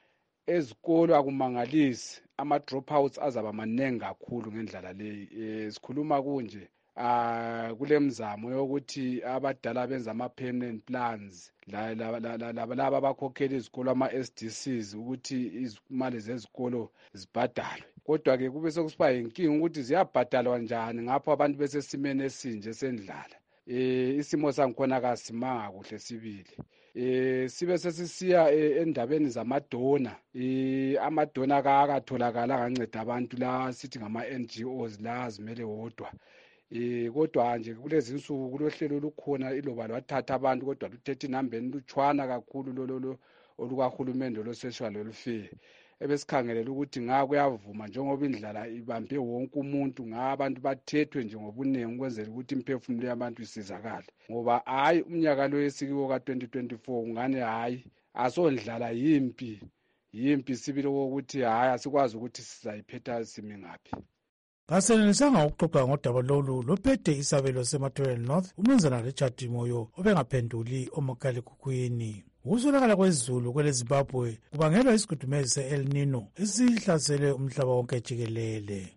Ezikolo akumangalisi, ama dropouts azaba manengi kakhulu ngendlela leyi. Eh sikhuluma kunje ah kulemzamo yokuthi abadala benza ama permanent plans la laba abakhokhela izikolo ama S D Cs ukuthi izimali zezikolo zibhadalwe, kodwa ke kube sekusiba yinkinga ukuthi ziyabhadalwa njani ngapho abantu besesimene esinje sendlala. Eh isimo sangikhona kasimanga kuhle sibili. Eh sibe sesisiya endabeni zamadona, eh amadona akatholakala nganceda abantu la sithi ngama N G Os la zimele wodwa. Eh kodwa nje kulezi insuku kulohlelo olukhona iloba lwathatha abantu kodwa luthethe inambeni lutshwana kakhulu lolo olukahulumende lo social welfare. Ebesikhangelela ukuthi nga kuyavuma njengoba indlala ibambe wonke umuntu, nga abantu bathethwe nje ngobunengi ukwenzela ukuthi imphefumulo yabantu isizakale, ngoba hayi umnyaka lo esikiwo ka twenty twenty-four ngane hayi asondlala yimpi yimpi sibili ukuthi hayi asikwazi ukuthi sizayiphetha simi ngaphi. Kasenelisanga ukuxoxa ngodaba lolu lophethe isabelo seMaterial North umnumzana Richard Moyo obengaphenduli omakhalekhukhwini. Ukuswelakala kwezulu kwele Zimbabwe kubangelwa isigudumezi se-El Nino esihlasele umhlaba wonke jikelele.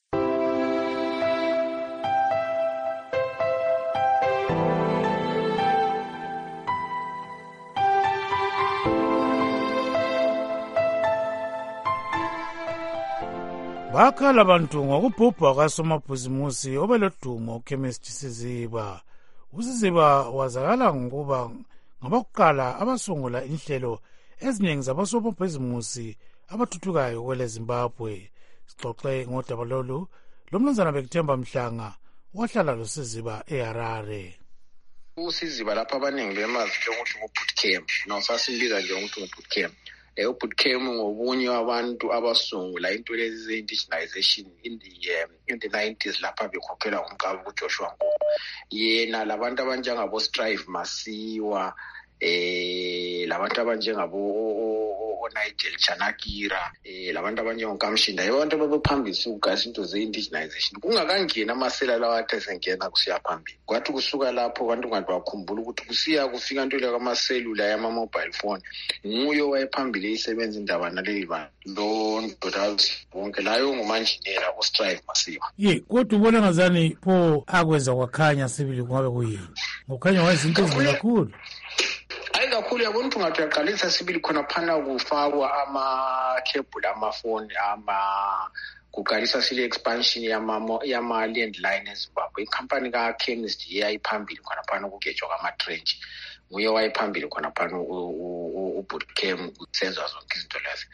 Bakhala abantu ngokubhubha kasomabhizimusi obelodumo uChemist Siziba. USiziba wazakala ngokuba ngabakuqala abasungula inhlelo eziningi zabasomabhizimusi abathuthukayo kwele Zimbabwe. Sixoxe ngodaba lolu lomnumzana Bekuthemba Mhlanga wahlala loSiziba eHarare. USiziba lapha abaningi bemazi njengokuthi ubootcamp, nosasimbiza nje ukuthi ubootcamp. Leyo bootcamp ngobunye abantu abasungula into lezi ze-indigenization in the um, in the nineties lapha bekhokhela umqaba uJoshua Ngobo. Yena labantu abanjengabo Strive Masiwa, eh labantu abanjengabo Nigel Chanakira, eh labantu abanjengoKamshinda, abantu ababephambisa ukugasa into ze-indigenization. Kungakangena amasela lawa athesengena kusiya phambili. Kwathi kusuka lapho abantu ngathi bakhumbula ukuthi kusiya kufika into le kamaselula yama mobile phone. Nguyo wayephambili isebenza indaba naleli bantu. Lo ndoda bonke layo ngumanjinela uStrive Masiwa. Ye, kodwa ubona ngazani pho akwenza kwakhanya sibili kungabe kuyini? Ngokukhanya wayezinto ezinkulu. Hayi kakhulu yabona ukuthi ungathi uyaqalisa sibili khona phana kufakwa ama-cable amafoni ama kuqalisa sile expansion yama yama landline eZimbabwe. Ikhampani kaChemist yayiphambili khona phana ukugejwa kwama-trench. Nguye wayephambili khona phana ubootcamp kusenza zonke izinto lezi.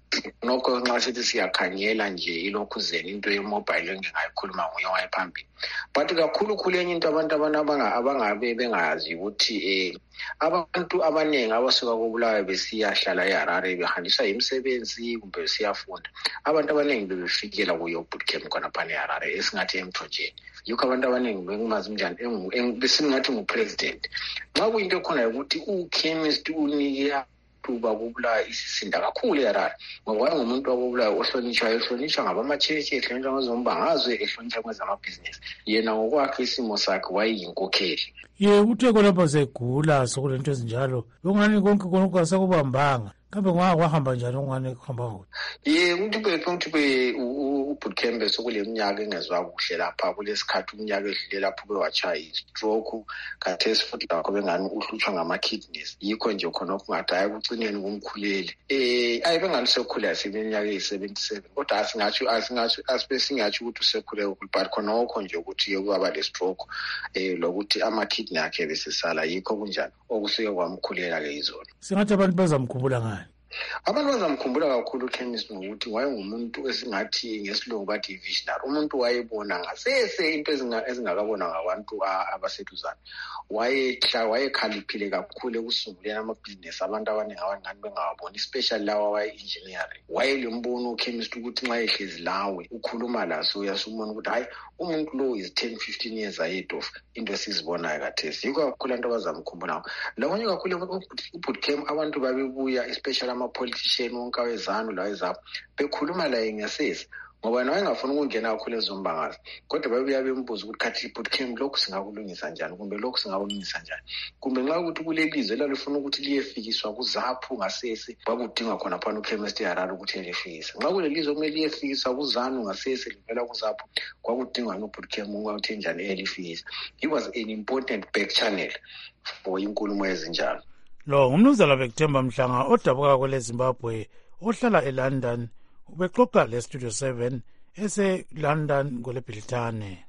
nokho nxa sithi siyakhangela nje ilokhuzeni into ye-mobile engingayikhuluma nguye wayephambili. But kakhulu khulu enye into abantu abangabe bengazi ukuthi um abantu abaningi abasuka koBulawayo besiyahlala eHarare behanjiswa imisebenzi kumbe besiyafunda, abantu abaningi bebefikela kuyo bootcamp khonaphana eHarare esingathi emthonjeni. Yikho abantu abaningi bengimazi njani besingathi ngupresident. Nxa kuyinto ekhona ukuthi u-chemist unike tuba kubulawa isisinda kakhulu eHarare, ngoba wayengumuntu wakoBulawayo ohlonitshwayo, ehlonitshwa ngabamatshetshi, ehlonitshwa ngezombangazwe, ehlonitshwa kwezamabhizinisi. Yena ngokwakhe isimo sakhe wayeyinkokheli. Ye uthe khonapho segula sokulento ezinjalo ungani konke konke asekubambanga, kambe kwahamba njani ungani kuhamba ngoba? Ye umuntu ukuthi be uBootcamp sokule minyaka engezwa kuhle lapha kulesikhathi umnyaka edlule lapho bewatshaya i-stroke, khathesi futhi lakho bengani uhlutshwa ngama-kidneys. Yikho nje khona okungathi hayi kucineni kumkhuleli. Eh ayi bengani sekhula seminyaka eyi-seventy-seven, kodwa asingatsho asingatsho asibesingatsho ukuthi usekhule kakhulu, but khona okho nje ukuthi kwaba le-stroke eh lokuthi ama-kidney akhe besesala. Yikho kunjani okusuke kwamkhulela-ke izolo. Singathi abantu bazamkhumbula ngani? Abantu bazamkhumbula kakhulu uChemist ngokuthi wayengumuntu esingathi ngesilungu bathi visionary, umuntu wayebona ngasese into ezingakabona ngabantu abaseduzana. Wayehla wayekhaliphile kakhulu ekusunguleni amabhizinesi abantu abaningi abangani bengawaboni, especially lawa waye-engineering. Wayelembono uChemist ukuthi nxa ehlezi lawe ukhuluma laso uyasubona ukuthi hayi umuntu lo is ten fifteen years ahead of into esizibonayo kathesi. Yikho kakhulu abantu abazamkhumbula. Lokunye kakhulu uBootcamp abantu babebuya especially ama-politician wonke awezanu lawezapho bekhuluma laye ngasese, ngoba nawe engafuni ukungena kakhulu ezombangazi, kodwa babuya bembuza ukuthi khathi i-bootcamp lokhu singakulungisa njani, kumbe lokhu singakulungisa njani, kumbe nxa ukuthi kulelizwe elalifuna ukuthi liyefikiswa kuzaphu ngasese bakudinga khona phana uChemist eHarare ukuthi elifikise. Nxa kulelizwe kumele liyefikiswa kuzanu ngasese livela kuzaphu kwakudingwa no-bootcamp ukuthi njani elifikisa. It was an important back channel for inkulumo ezinjalo. Lo ngumnumzana Bekuthemba Mhlanga odabuka kwele Zimbabwe ohlala eLondon, ubexoxa le Studio seven ese London kwele Bhilitane.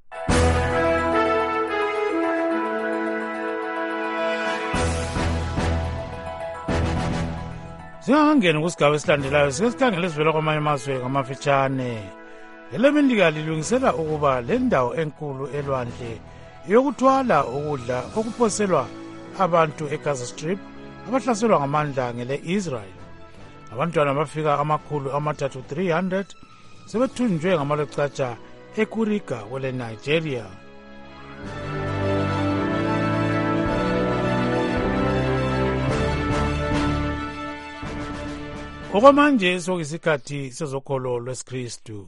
Singangena kusigaba esilandelayo sike sikhangele esivela kwamanye amazwe ngamafitshane. Elemelika lilungisela ukuba le ndawo enkulu elwandle yokuthwala ukudla okuphoselwa abantu eGaza Strip abahlaselwa ngamandla ngele Israel. Abantwana bafika amakhulu amathathu three hundred sebethunjwe ngamalocatsha eKuriga kwele Nigeria. Okwamanje sokuyisikhathi sezokholo lwesikristu.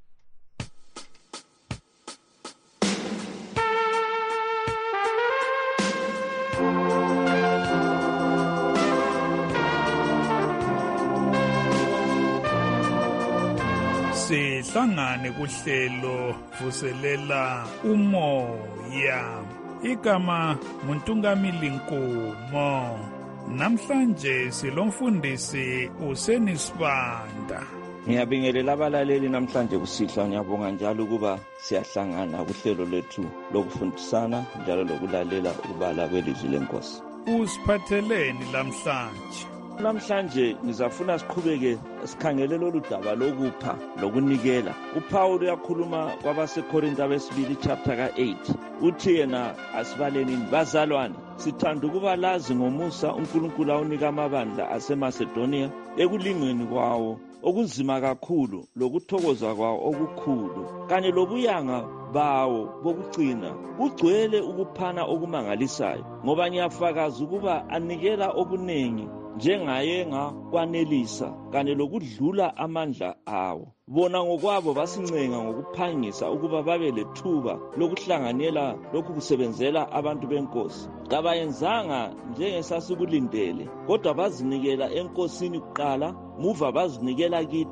Sihlangane kuhlelo vuselela umoya. Igama Muntungamili Nkomo. Namhlanje silomfundisi uSenisibanda. Ngiyabingelela abalaleli namhlanje kusihlwa, ngiyabonga njalo ukuba siyahlangana kuhlelo lethu lokufundisana njalo lokulalela ukubala kwelizwi lenkosi. Usiphatheleni lamhlanje? Namhlanje ngizafuna siqhubeke sikhangele lolu daba lokupha lokunikela. uPaul uyakhuluma kwabaseKorinte abesibili chapter ka eight. Uthi yena asibaleni bazalwane, sithanda ukuba lazi ngomusa uNkulunkulu awunika amabandla aseMacedonia ekulingweni kwawo okuzima kakhulu lokuthokoza kwawo okukhulu kanye lobuyanga bawo bokugcina ugcwele ukuphana okumangalisayo, ngoba ngiyafakaza ukuba anikela okunengi njengayenga kwanelisa kanye lokudlula amandla awo. Bona ngokwabo basincenga ngokuphangisa ukuba babe lethuba lokuhlanganela lokhu kusebenzela abantu benkosi. Kabayenzanga njengesasikulindele, kodwa bazinikela enkosini kuqala, muva bazinikela kithi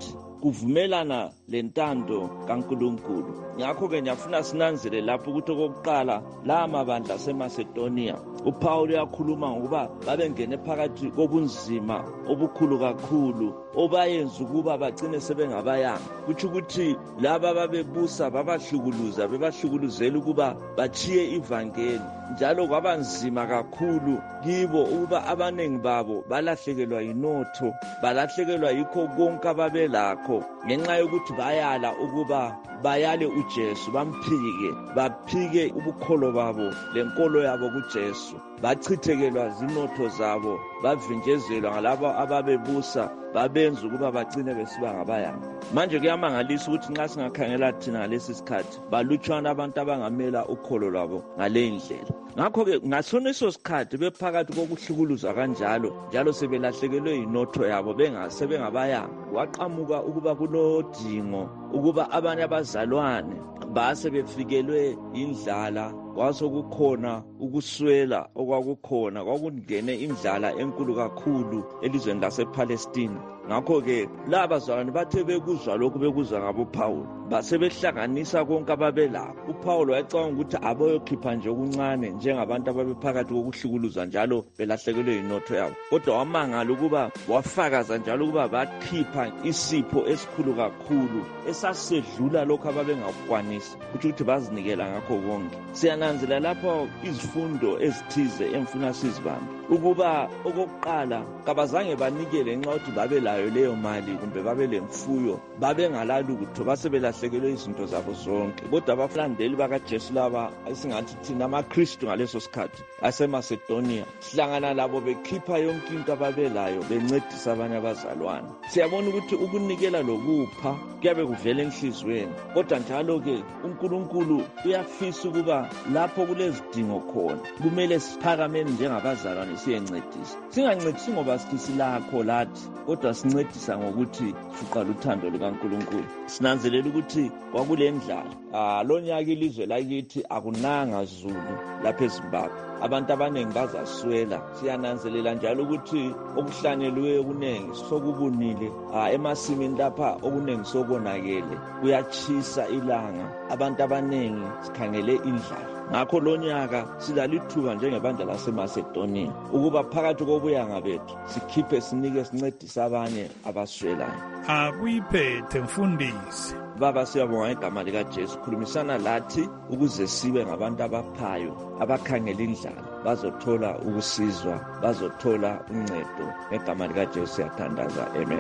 kuvumelana lentando kaNkulunkulu. Ngakho-ke ngiyafuna sinanzele lapho ukuthi okokuqala la mabandla aseMacedonia uPaul uyakhuluma ngokuba babengene phakathi kobunzima obukhulu kakhulu obayenza ukuba bagcine sebengabayanga. Kutsho ukuthi laba babebusa babahlukuluza bebahlukuluzela ukuba bachiye ivangeli, njalo kwaba nzima kakhulu kibo ukuba abanengi babo balahlekelwa yinotho, balahlekelwa yikho konke ababelakho ngenxa yokuthi bayala ukuba bayale uJesu, bamphike, baphike ubukholo babo lenkolo yabo kuJesu. Bachithekelwa zinotho zabo, bavinjezelwa ngalabo ababebusa, babenza ukuba bagcine besiba ngabayanga. Manje kuyamangalisa ukuthi nxa singakhangela thina ngalesi sikhathi balutshwana abantu abangamela ukholo lwabo ngale ndlela. Ngakho-ke ngasoneso sikhathi bephakathi kokuhlukuluzwa kanjalo njalo sebelahlekelwe yinotho yabo bengasebengabayanga, waqhamuka ukuba kulodingo ukuba abanye abazalwane base befikelwe indlala, kwasokukhona ukuswela okwakukhona, kwakungene indlala enkulu kakhulu elizweni lasePalestine. Ngakho-ke laba bazalwane bathe bekuzwa lokhu bekuzwa ngabo Paul, basebehlanganisa konke ababelakho. uPaul wayecabanga ukuthi aboyokhipha nje okuncane njengabantu ababephakathi kokuhlukuluzwa njalo belahlekelwe yinotho yabo, kodwa wamangala ukuba wafakaza njalo ukuba bakhipha isipho esikhulu kakhulu esasisedlula lokho ababengakwanisi, kuthi ukuthi bazinikela ngakho konke. Siyananzela lapho izifundo ezithize emfuna sizibambe ukuba okokuqala kabazange banikele nxa ukuthi babelayo leyo mali kumbe babelemfuyo, babengalalutho, basebelahlekelwe izinto zabo zonke. Kodwa abalandeli bakaJesu laba esingathi thina amaKristu ngaleso sikhathi aseMacedonia sihlangana labo bekhipha yonke into ababelayo bencedisa abanye abazalwane. Siyabona ukuthi ukunikela lokupha kuyabe kuvela enhlizweni, kodwa njalo-ke uNkulunkulu uyafisa ukuba lapho kulezidingo khona kumele siphakameni njengabazalwane siyencedisa. Singancedisi ngoba sithi silakho lathi, kodwa sincedisa ngokuthi siqala uthando lukaNkulunkulu. Sinanzelela ukuthi kwakule ndlala ah lo nyaka ilizwe lakithi akunanga zulu lapha eZimbabwe, abantu abaningi bazaswela. Siyananzelela njalo ukuthi okuhlanyelwe kunengi sokubunile, ah emasimini lapha okunengi sokonakele, kuyachisa ilanga, abantu abaningi sikhangele indlala. Ngakho lo nyaka silalithuba njengebandla laseMacedonia ukuba phakathi kobuyanga bethu sikhiphe sinike sincedise abanye abaswelayo. Akuyiphethe mfundisi. Baba, siyabonga igama likaJesu, khulumisana lathi ukuze sibe ngabantu abaphayo, abakhangela indlala, bazothola ukusizwa, bazothola uncedo. Ngegama likaJesu siyathandaza, amen.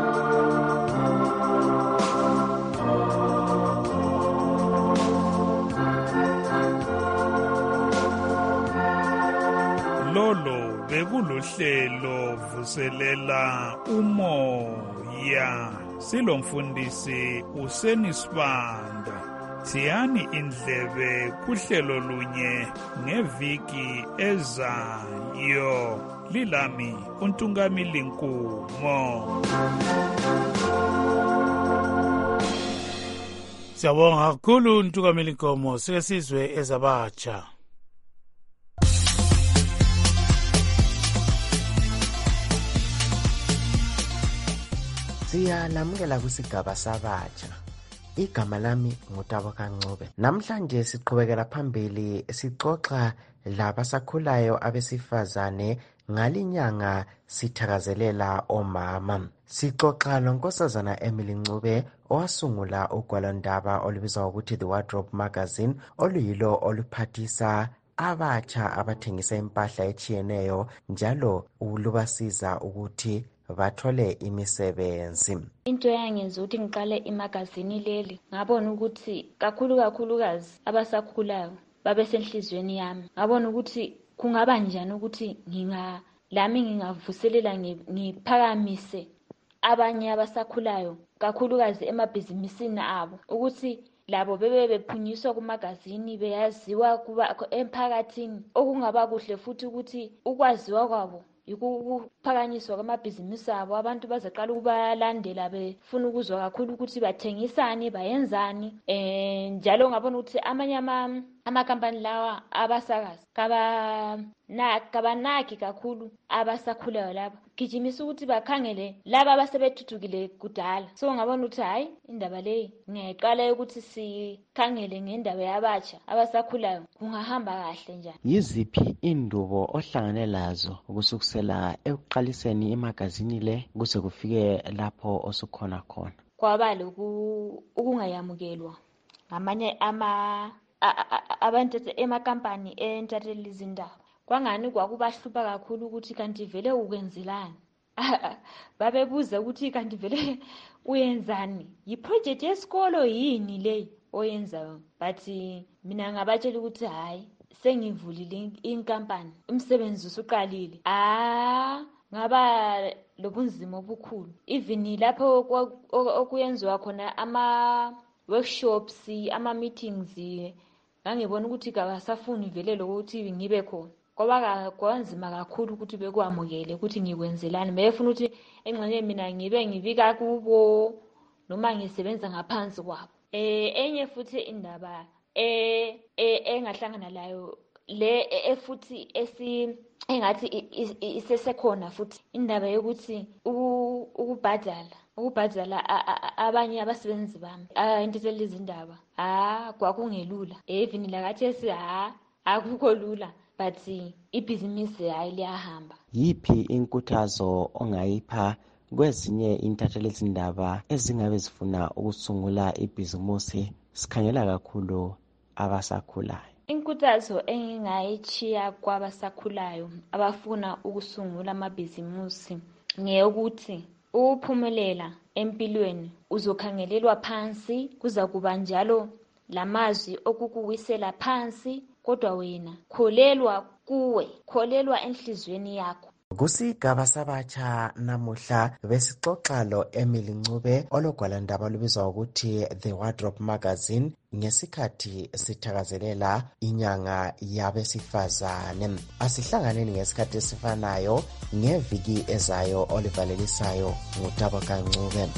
Lolo bekuluhlelo vuselela umoya. Silomfundisi uSenisibanda. Siyani indlebe kuhlelo lunye ngeviki ezayo. Lilami uNtungamili Nkumo. Siyabonga kakhulu uNtungamili Nkumo. Sike sizwe ezabatsha. Siyalamukela kusigaba sabatsha. Igama lami nguTabo Kancube. Namhlanje siqhubekela phambili sixoxa labasakhulayo abesifazane ngalinyanga sithakazelela omama. Sixoxa lonkosazana Emily Ncube owasungula ugwalondaba olubizwa ukuthi The Wardrobe Magazine, oluyilo oluphathisa abatsha abathengisa impahla etshiyeneyo njalo ulubasiza ukuthi bathole imisebenzi. Into yangenza ukuthi ngiqale imagazini leli, ngabona ukuthi kakhulu kakhulukazi abasakhulayo babesenhlizweni yami. Ngabona ukuthi kungaba njani ukuthi nginga lami ngingavuselela ngiphakamise abanye abasakhulayo kakhulukazi emabhizimisini abo, ukuthi labo bebe bephunyiswa kumagazini beyaziwa kuba emphakathini. Okungaba kuhle futhi ukuthi ukwaziwa kwabo ukuphakanyiswa kwamabhizinisi abo, abantu bazaqala ukubalandela befuna ukuzwa kakhulu ukuthi bathengisani, bayenzani. Eh njalo ngabona ukuthi amanye ama amakampani lawa abasakazi kabanaki kakhulu abasakhulayo laba, gijimisa ukuthi bakhangele laba abasebethuthukile kudala. So ngabona ukuthi hayi indaba leyi ngiyayiqala ukuthi sikhangele ngendaba yabatsha abasakhulayo kungahamba kahle njani. Yiziphi indubo ohlangane lazo ukusukusela ekuqaliseni imagazini le kuze kufike lapho osukhona khona? Kwaba lokhu ukungayamukelwa ngamanye ama abantu emakampani entathelisa izindaba. Kwangani kwakubahlupha kakhulu ukuthi kanti vele ukwenzelani. Babebuza ukuthi kanti vele uyenzani, yiproject yesikolo yini le oyenzayo. But mina ngabatshela ukuthi hayi sengivulile inkampani, umsebenzi usuqalile. Ah ngaba lobunzima obukhulu, even lapho okuyenziwa khona ama workshops, ama meetings, ngangibona ukuthi kabasafuni vele lokuthi ngibe khona. Ngoba kwanzima kakhulu ukuthi bekwamukele ukuthi ngikwenzelani. Befuna ukuthi engxenye mina ngibe ngibika kubo noma ngisebenza ngaphansi kwabo. Eh enye futhi indaba eh engahlangana layo le efuthi esi engathi isesekhona futhi indaba yokuthi ukubhadala ukubhadala abanye abasebenzi bami entethela izindaba. Ah kwakungelula, even lakathi ha akukho lula, but ibhizinisi hayi liyahamba. Yiphi inkuthazo ongayipha kwezinye intatheli izindaba ezingabe zifuna ukusungula ibhizimusi sikhangela kakhulu abasakhulayo? Inkuthazo engingayichiya kwabasakhulayo abafuna ukusungula amabhizimusi ngeyokuthi uphumelela empilweni uzokhangelelwa phansi, kuza kuba njalo lamazwi okukuwisela phansi, kodwa wena kholelwa kuwe, kholelwa enhlizweni yakho. Kusigaba sabatsha namuhla besixoxa lo Emily Ncube ologwalandaba lubizwa ukuthi The Wardrobe Magazine ngesikhathi sithakazelela inyanga yabesifazane. Asihlanganeni ngesikhathi esifanayo ngeviki ezayo olivalelisayo nguThabo Kancube.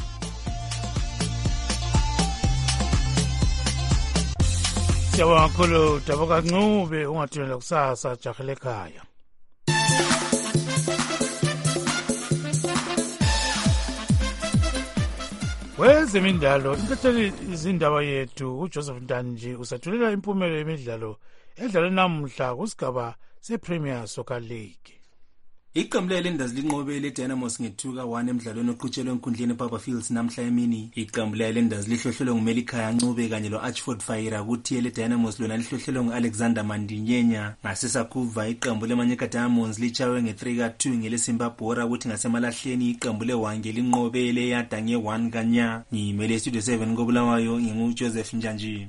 Siyabonga kakhulu Thabo Kancube, ungathula kusasa jahele ekhaya. Wezemidlalo intatheli izindaba yethu uJoseph Ntanji usathulela impumelo yemidlalo edlala namuhla kusigaba sePremier Soccer League. Iqembu leLenders linqobele iDynamos ngethuka one emidlalweni oqhutshelwe enkundleni ePapa Fields namhla emini. Iqembu leLenders lihlohlelwe nguMelikhaya Ncube kanye loArchford Fire, kuthi eleDynamos lona lihlohlelwe nguAlexander Mandinyenya. Ngasesakuva iqembu leManyika Diamonds lichawe nge-three ka two ngeleSimba Bora, kuthi ngasemalahleni iqembu leWange linqobele yada nge-one kanya. Ngimele Studio seven koBulawayo nginguJoseph Njanji.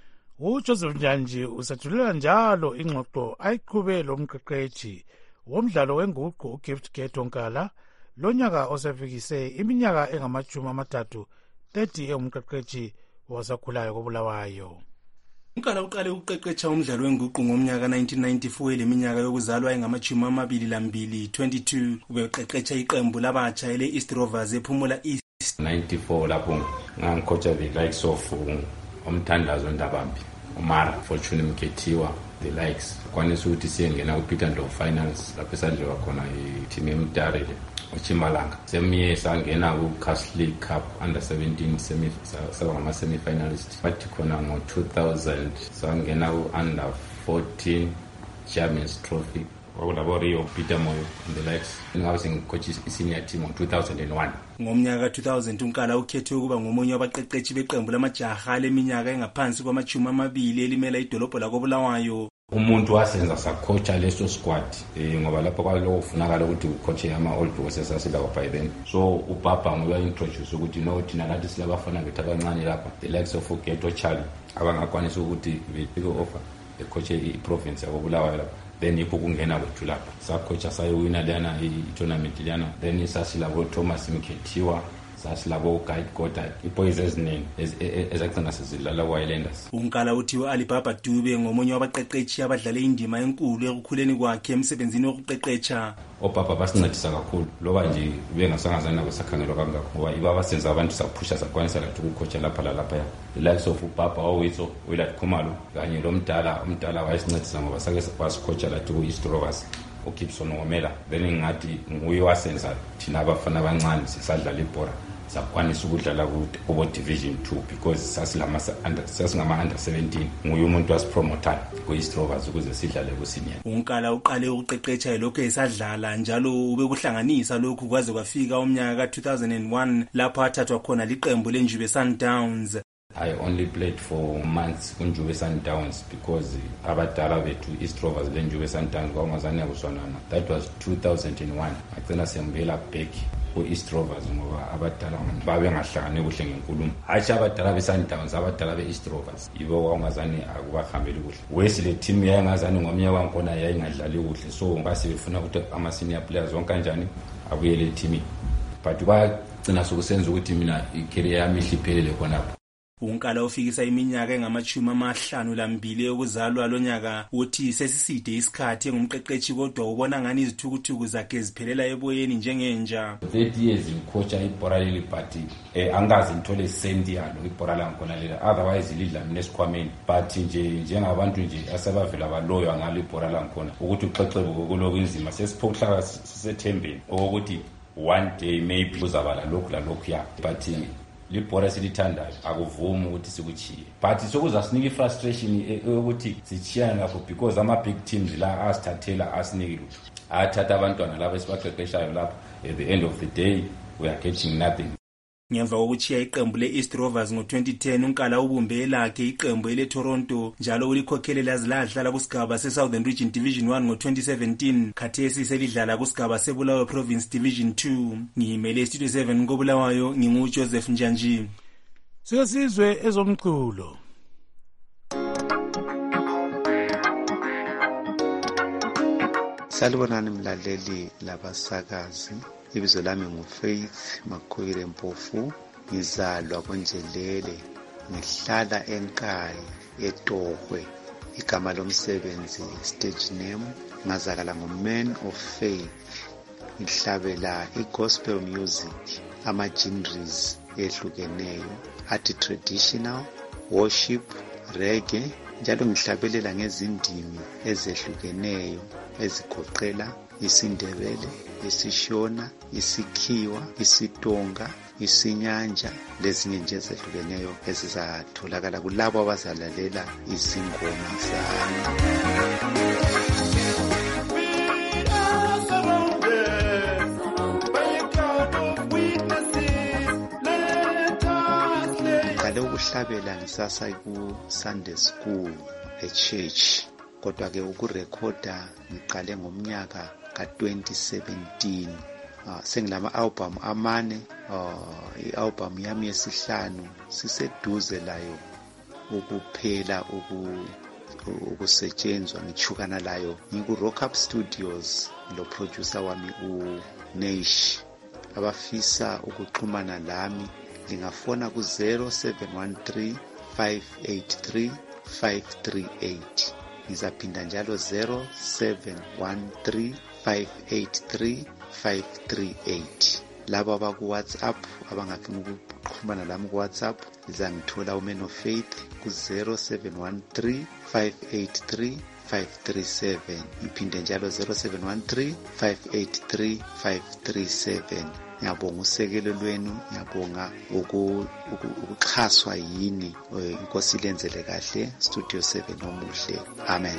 uJoseph Njanji usathulela njalo ingxoxo ayiqhube lo mqeqeshi womdlalo wenguqu uGift Getonkala lonyaka osefikise iminyaka engamajumi amathathu thirty engumqeqeshi wasakhulayo koBulawayo. Unkala uqale ukuqeqesha umdlalo wenguqu ngomnyaka nineteen ninety-four leminyaka yokuzalwa engamajumi amabili lambili twenty-two ubeqeqesha iqembu labatsha ele East Rovers ephumula East. ninety-four lapho ngangikhocha the likes of umthandazo Ndabambi, uMara Fortune Mkethiwa, the likes kwanisa ukuthi siyengena kuPeter Ndlovu finals lapho esadliwa khona i-team eMtare uChimbalanga. Same year sangena ku-Castle League Cup under seventeen semi sawama semi finalist. Bathi khona ngo two thousand sangena ku-under fourteen Champions Trophy okulabo Rio Peter Moyo and the likes. Ngabe sengikoach i-senior team ngo two thousand one. Ngomnyaka two thousand unkala ukhethwe ukuba ngomunye wabaqeqeshi beqembu lamajaha leminyaka engaphansi kwamajumi amabili elimela idolobho lakoBulawayo. Umuntu wasenza sacoacha leso squad eh ngoba lapho kwalo kufunakala ukuthi ucoach ama old boys esasila kwa by then. So ubaba ngoba introduce ukuthi no thina lathi silabafana bethu abancane lapha the likes of Geto Charlie abangakwanisa ukuthi befike offer ecoach iprovince yakoBulawayo lapha. Then ipo kungena kwethu lapha sacoacha sayewina lana i-tournament lana, then isasila bo Thomas Mkethiwa sasilabo guide Goddard iboys eziningi ezagcina sezidlala Highlanders. uNkala uthi u-Alibaba Dube ngomunye wabaqeqeshi abadlale indima enkulu ekukhuleni kwakhe emsebenzini wokuqeqesha. Obaba basincedisa kakhulu loba nje bengasangazani nabo sakhangelwa kangakho ngoba iba basenza abantu saphusha sakwanisa lathi ukukhotsha lapha lalapha ya the likes of ubaba owethu Willard Khumalo kanye lo mdala umdala wayesincedisa ngoba sake basikhotsha lathi ku-East Rovers uGibson Ngomela then ngathi nguye wasenza thina abafana abancane sisadlala ibhola sakwanisa ukudlala kubo division two because sasilama sasingama under seventeen nguye umuntu wasipromoter ku-East Rovers ukuze sidlale ku-senior. uNkala uqale ukuqeqesha elokhu esadlala njalo ube kuhlanganisa lokhu kwaze kwafika umnyaka ka two thousand one lapho athathwa khona liqembu leNjube Sundowns. I only played for months kunjube Sundowns because abadala bethu East Rovers lenjube Sundowns kwangazani yakusonana. That was two thousand one. Agcina sembela back ku-East Rovers ngoba abadala babe ngahlangani kuhle ngenkulumo. Hayi abadala be-Sundowns abadala be-East Rovers yibo kwangazani akubahambeli kuhle. Wesile team yayingazani ngomnye wankona yayingadlali kuhle so base befuna ukuthi ama senior players wonke kanjani abuyele team. But bagcina sokusenza ukuthi mina i-career yami ihliphelele khonapho. uNkala ufikisa iminyaka engamachumi amahlanu lambili yokuzalwa lonyaka uthi sesiside isikhathi engumqeqeshi kodwa ubona ngani izithukuthuku zakhe ziphelela eboyeni njengenja. thirty years ngikhotsha ibhola leli but eh angazi ngithole senti yalo ibhola langkhona lela otherwise lidla mina esikhwameni but nje njengabantu nje asebavela baloyo ngalo ibhola langkhona ukuthi uxexebe kokuloko inzima sesiphokuhlala sisethembeni ukuthi one day maybe uzabala lokhu la lokhu ya but libhora silithandayo akuvumi ukuthi sikuchiye but sokuza sinika ifrustration ukuthi sichiyana lapho because ama big teams la asithathela asiniki lutho athatha abantwana laba esibaqeqeshayo lapho at the end of the day we are getting nothing. Ngemva kokuchiya iqembu le-East Rovers ngo twenty ten uNkala ubumbe lakhe iqembu ele-Toronto njalo ulikhokhelele aziladlala kusigaba se-Southern Region Division one ngo twenty seventeen khathesi selidlala kusigaba se-Bulawayo Province Division two. ngiyimele Studio seven koBulawayo nginguJoseph Njanji. Sike sizwe ezomculo. Salibonani mlaleli labasakazi. Ibizo lami nguFaith Makhwire Mpofu, ngizalwa koNjelele, ngihlala eNkayi eTohwe. Igama lomsebenzi stage name ngazakala ngoMan of Faith. Ngihlabela igospel music, ama genres ehlukeneyo, athi traditional, worship, reggae, njalo ngihlabelela ngezindimi ezehlukeneyo ezigoqela isiNdebele, isiShona, isikhiwa, isiTonga, isinyanja lezinye nje ezehlukeneyo ezizatholakala kulabo abazalalela izingoma zami. Ngale ukuhlabela ngisasa ku-Sunday school e-church kodwa ke ukurekhoda ngiqale ngomnyaka ka twenty seventeen. Uh, sengilama album amane, uh, i-album yami yesihlanu siseduze layo ukuphela uku ukusetshenzwa ngithukana layo ngiku Rock Up Studios lo producer wami uNeish. Abafisa ukuxhumana lami lingafona ku zero seven one three five eight three five three eight. Ngizaphinda njalo zero seven one three five eight three five three eight. Labo abaku WhatsApp abangafuna ukuxhumana lami ku WhatsApp ngizangithola uMan of Faith ku zero seven one three five eight three five three seven. Ngiphinde njalo zero seven one three five eight three five three seven. Ngiyabonga usekelo lwenu, ngiyabonga ukuxhaswa yini inkosi lenzele kahle Studio seven omuhle. Amen.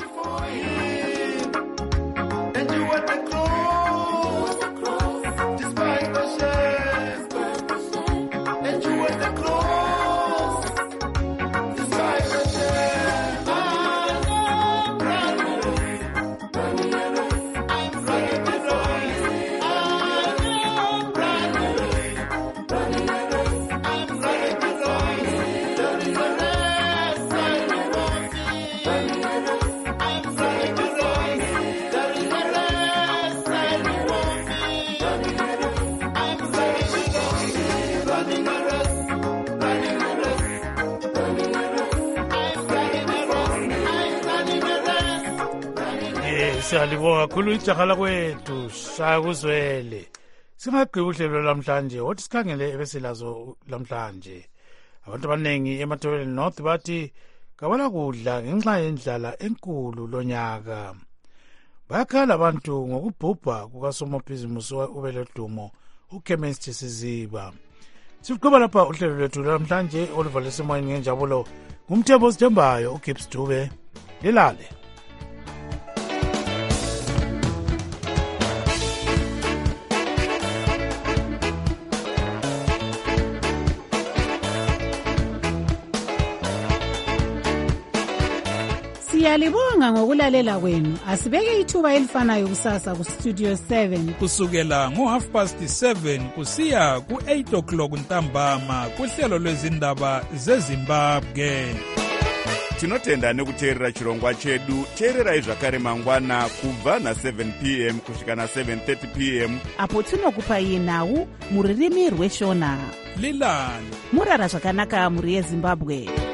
siyalibonga kakhulu ijaha lakwethu Shakuzwele. Singagqiba uhlelo lamhlanje othi sikhangele ebesilazo lamhlanje. Abantu abaningi eMatabeleland North bathi kabala kudla ngenxa yendlala enkulu lonyaka. Bayakhala abantu ngokubhubha kukasomabhizimusi ubelodumo uChemist Siziba. Siqhubeka lapha uhlelo lwethu lamhlanje oluvalisa emoyeni ngenjabulo ngumthembo osithembayo uGibbs Dube. Lilale. Siyalibonga ngokulalela kwenu. Asibeke ithuba elifanayo kusasa ku Studio seven kusukela ngo half past seven kusiya ku eight o'clock ntambama kuhlelo lwezindaba zeZimbabwe. Tinotenda nekuteerera chirongwa chedu. Teererai zvakare mangwana kubva na seven p m kusvika na seven thirty p m apo tinokupai nhau muririmi rweshona. Lilani murara zvakanaka muri yeZimbabwe.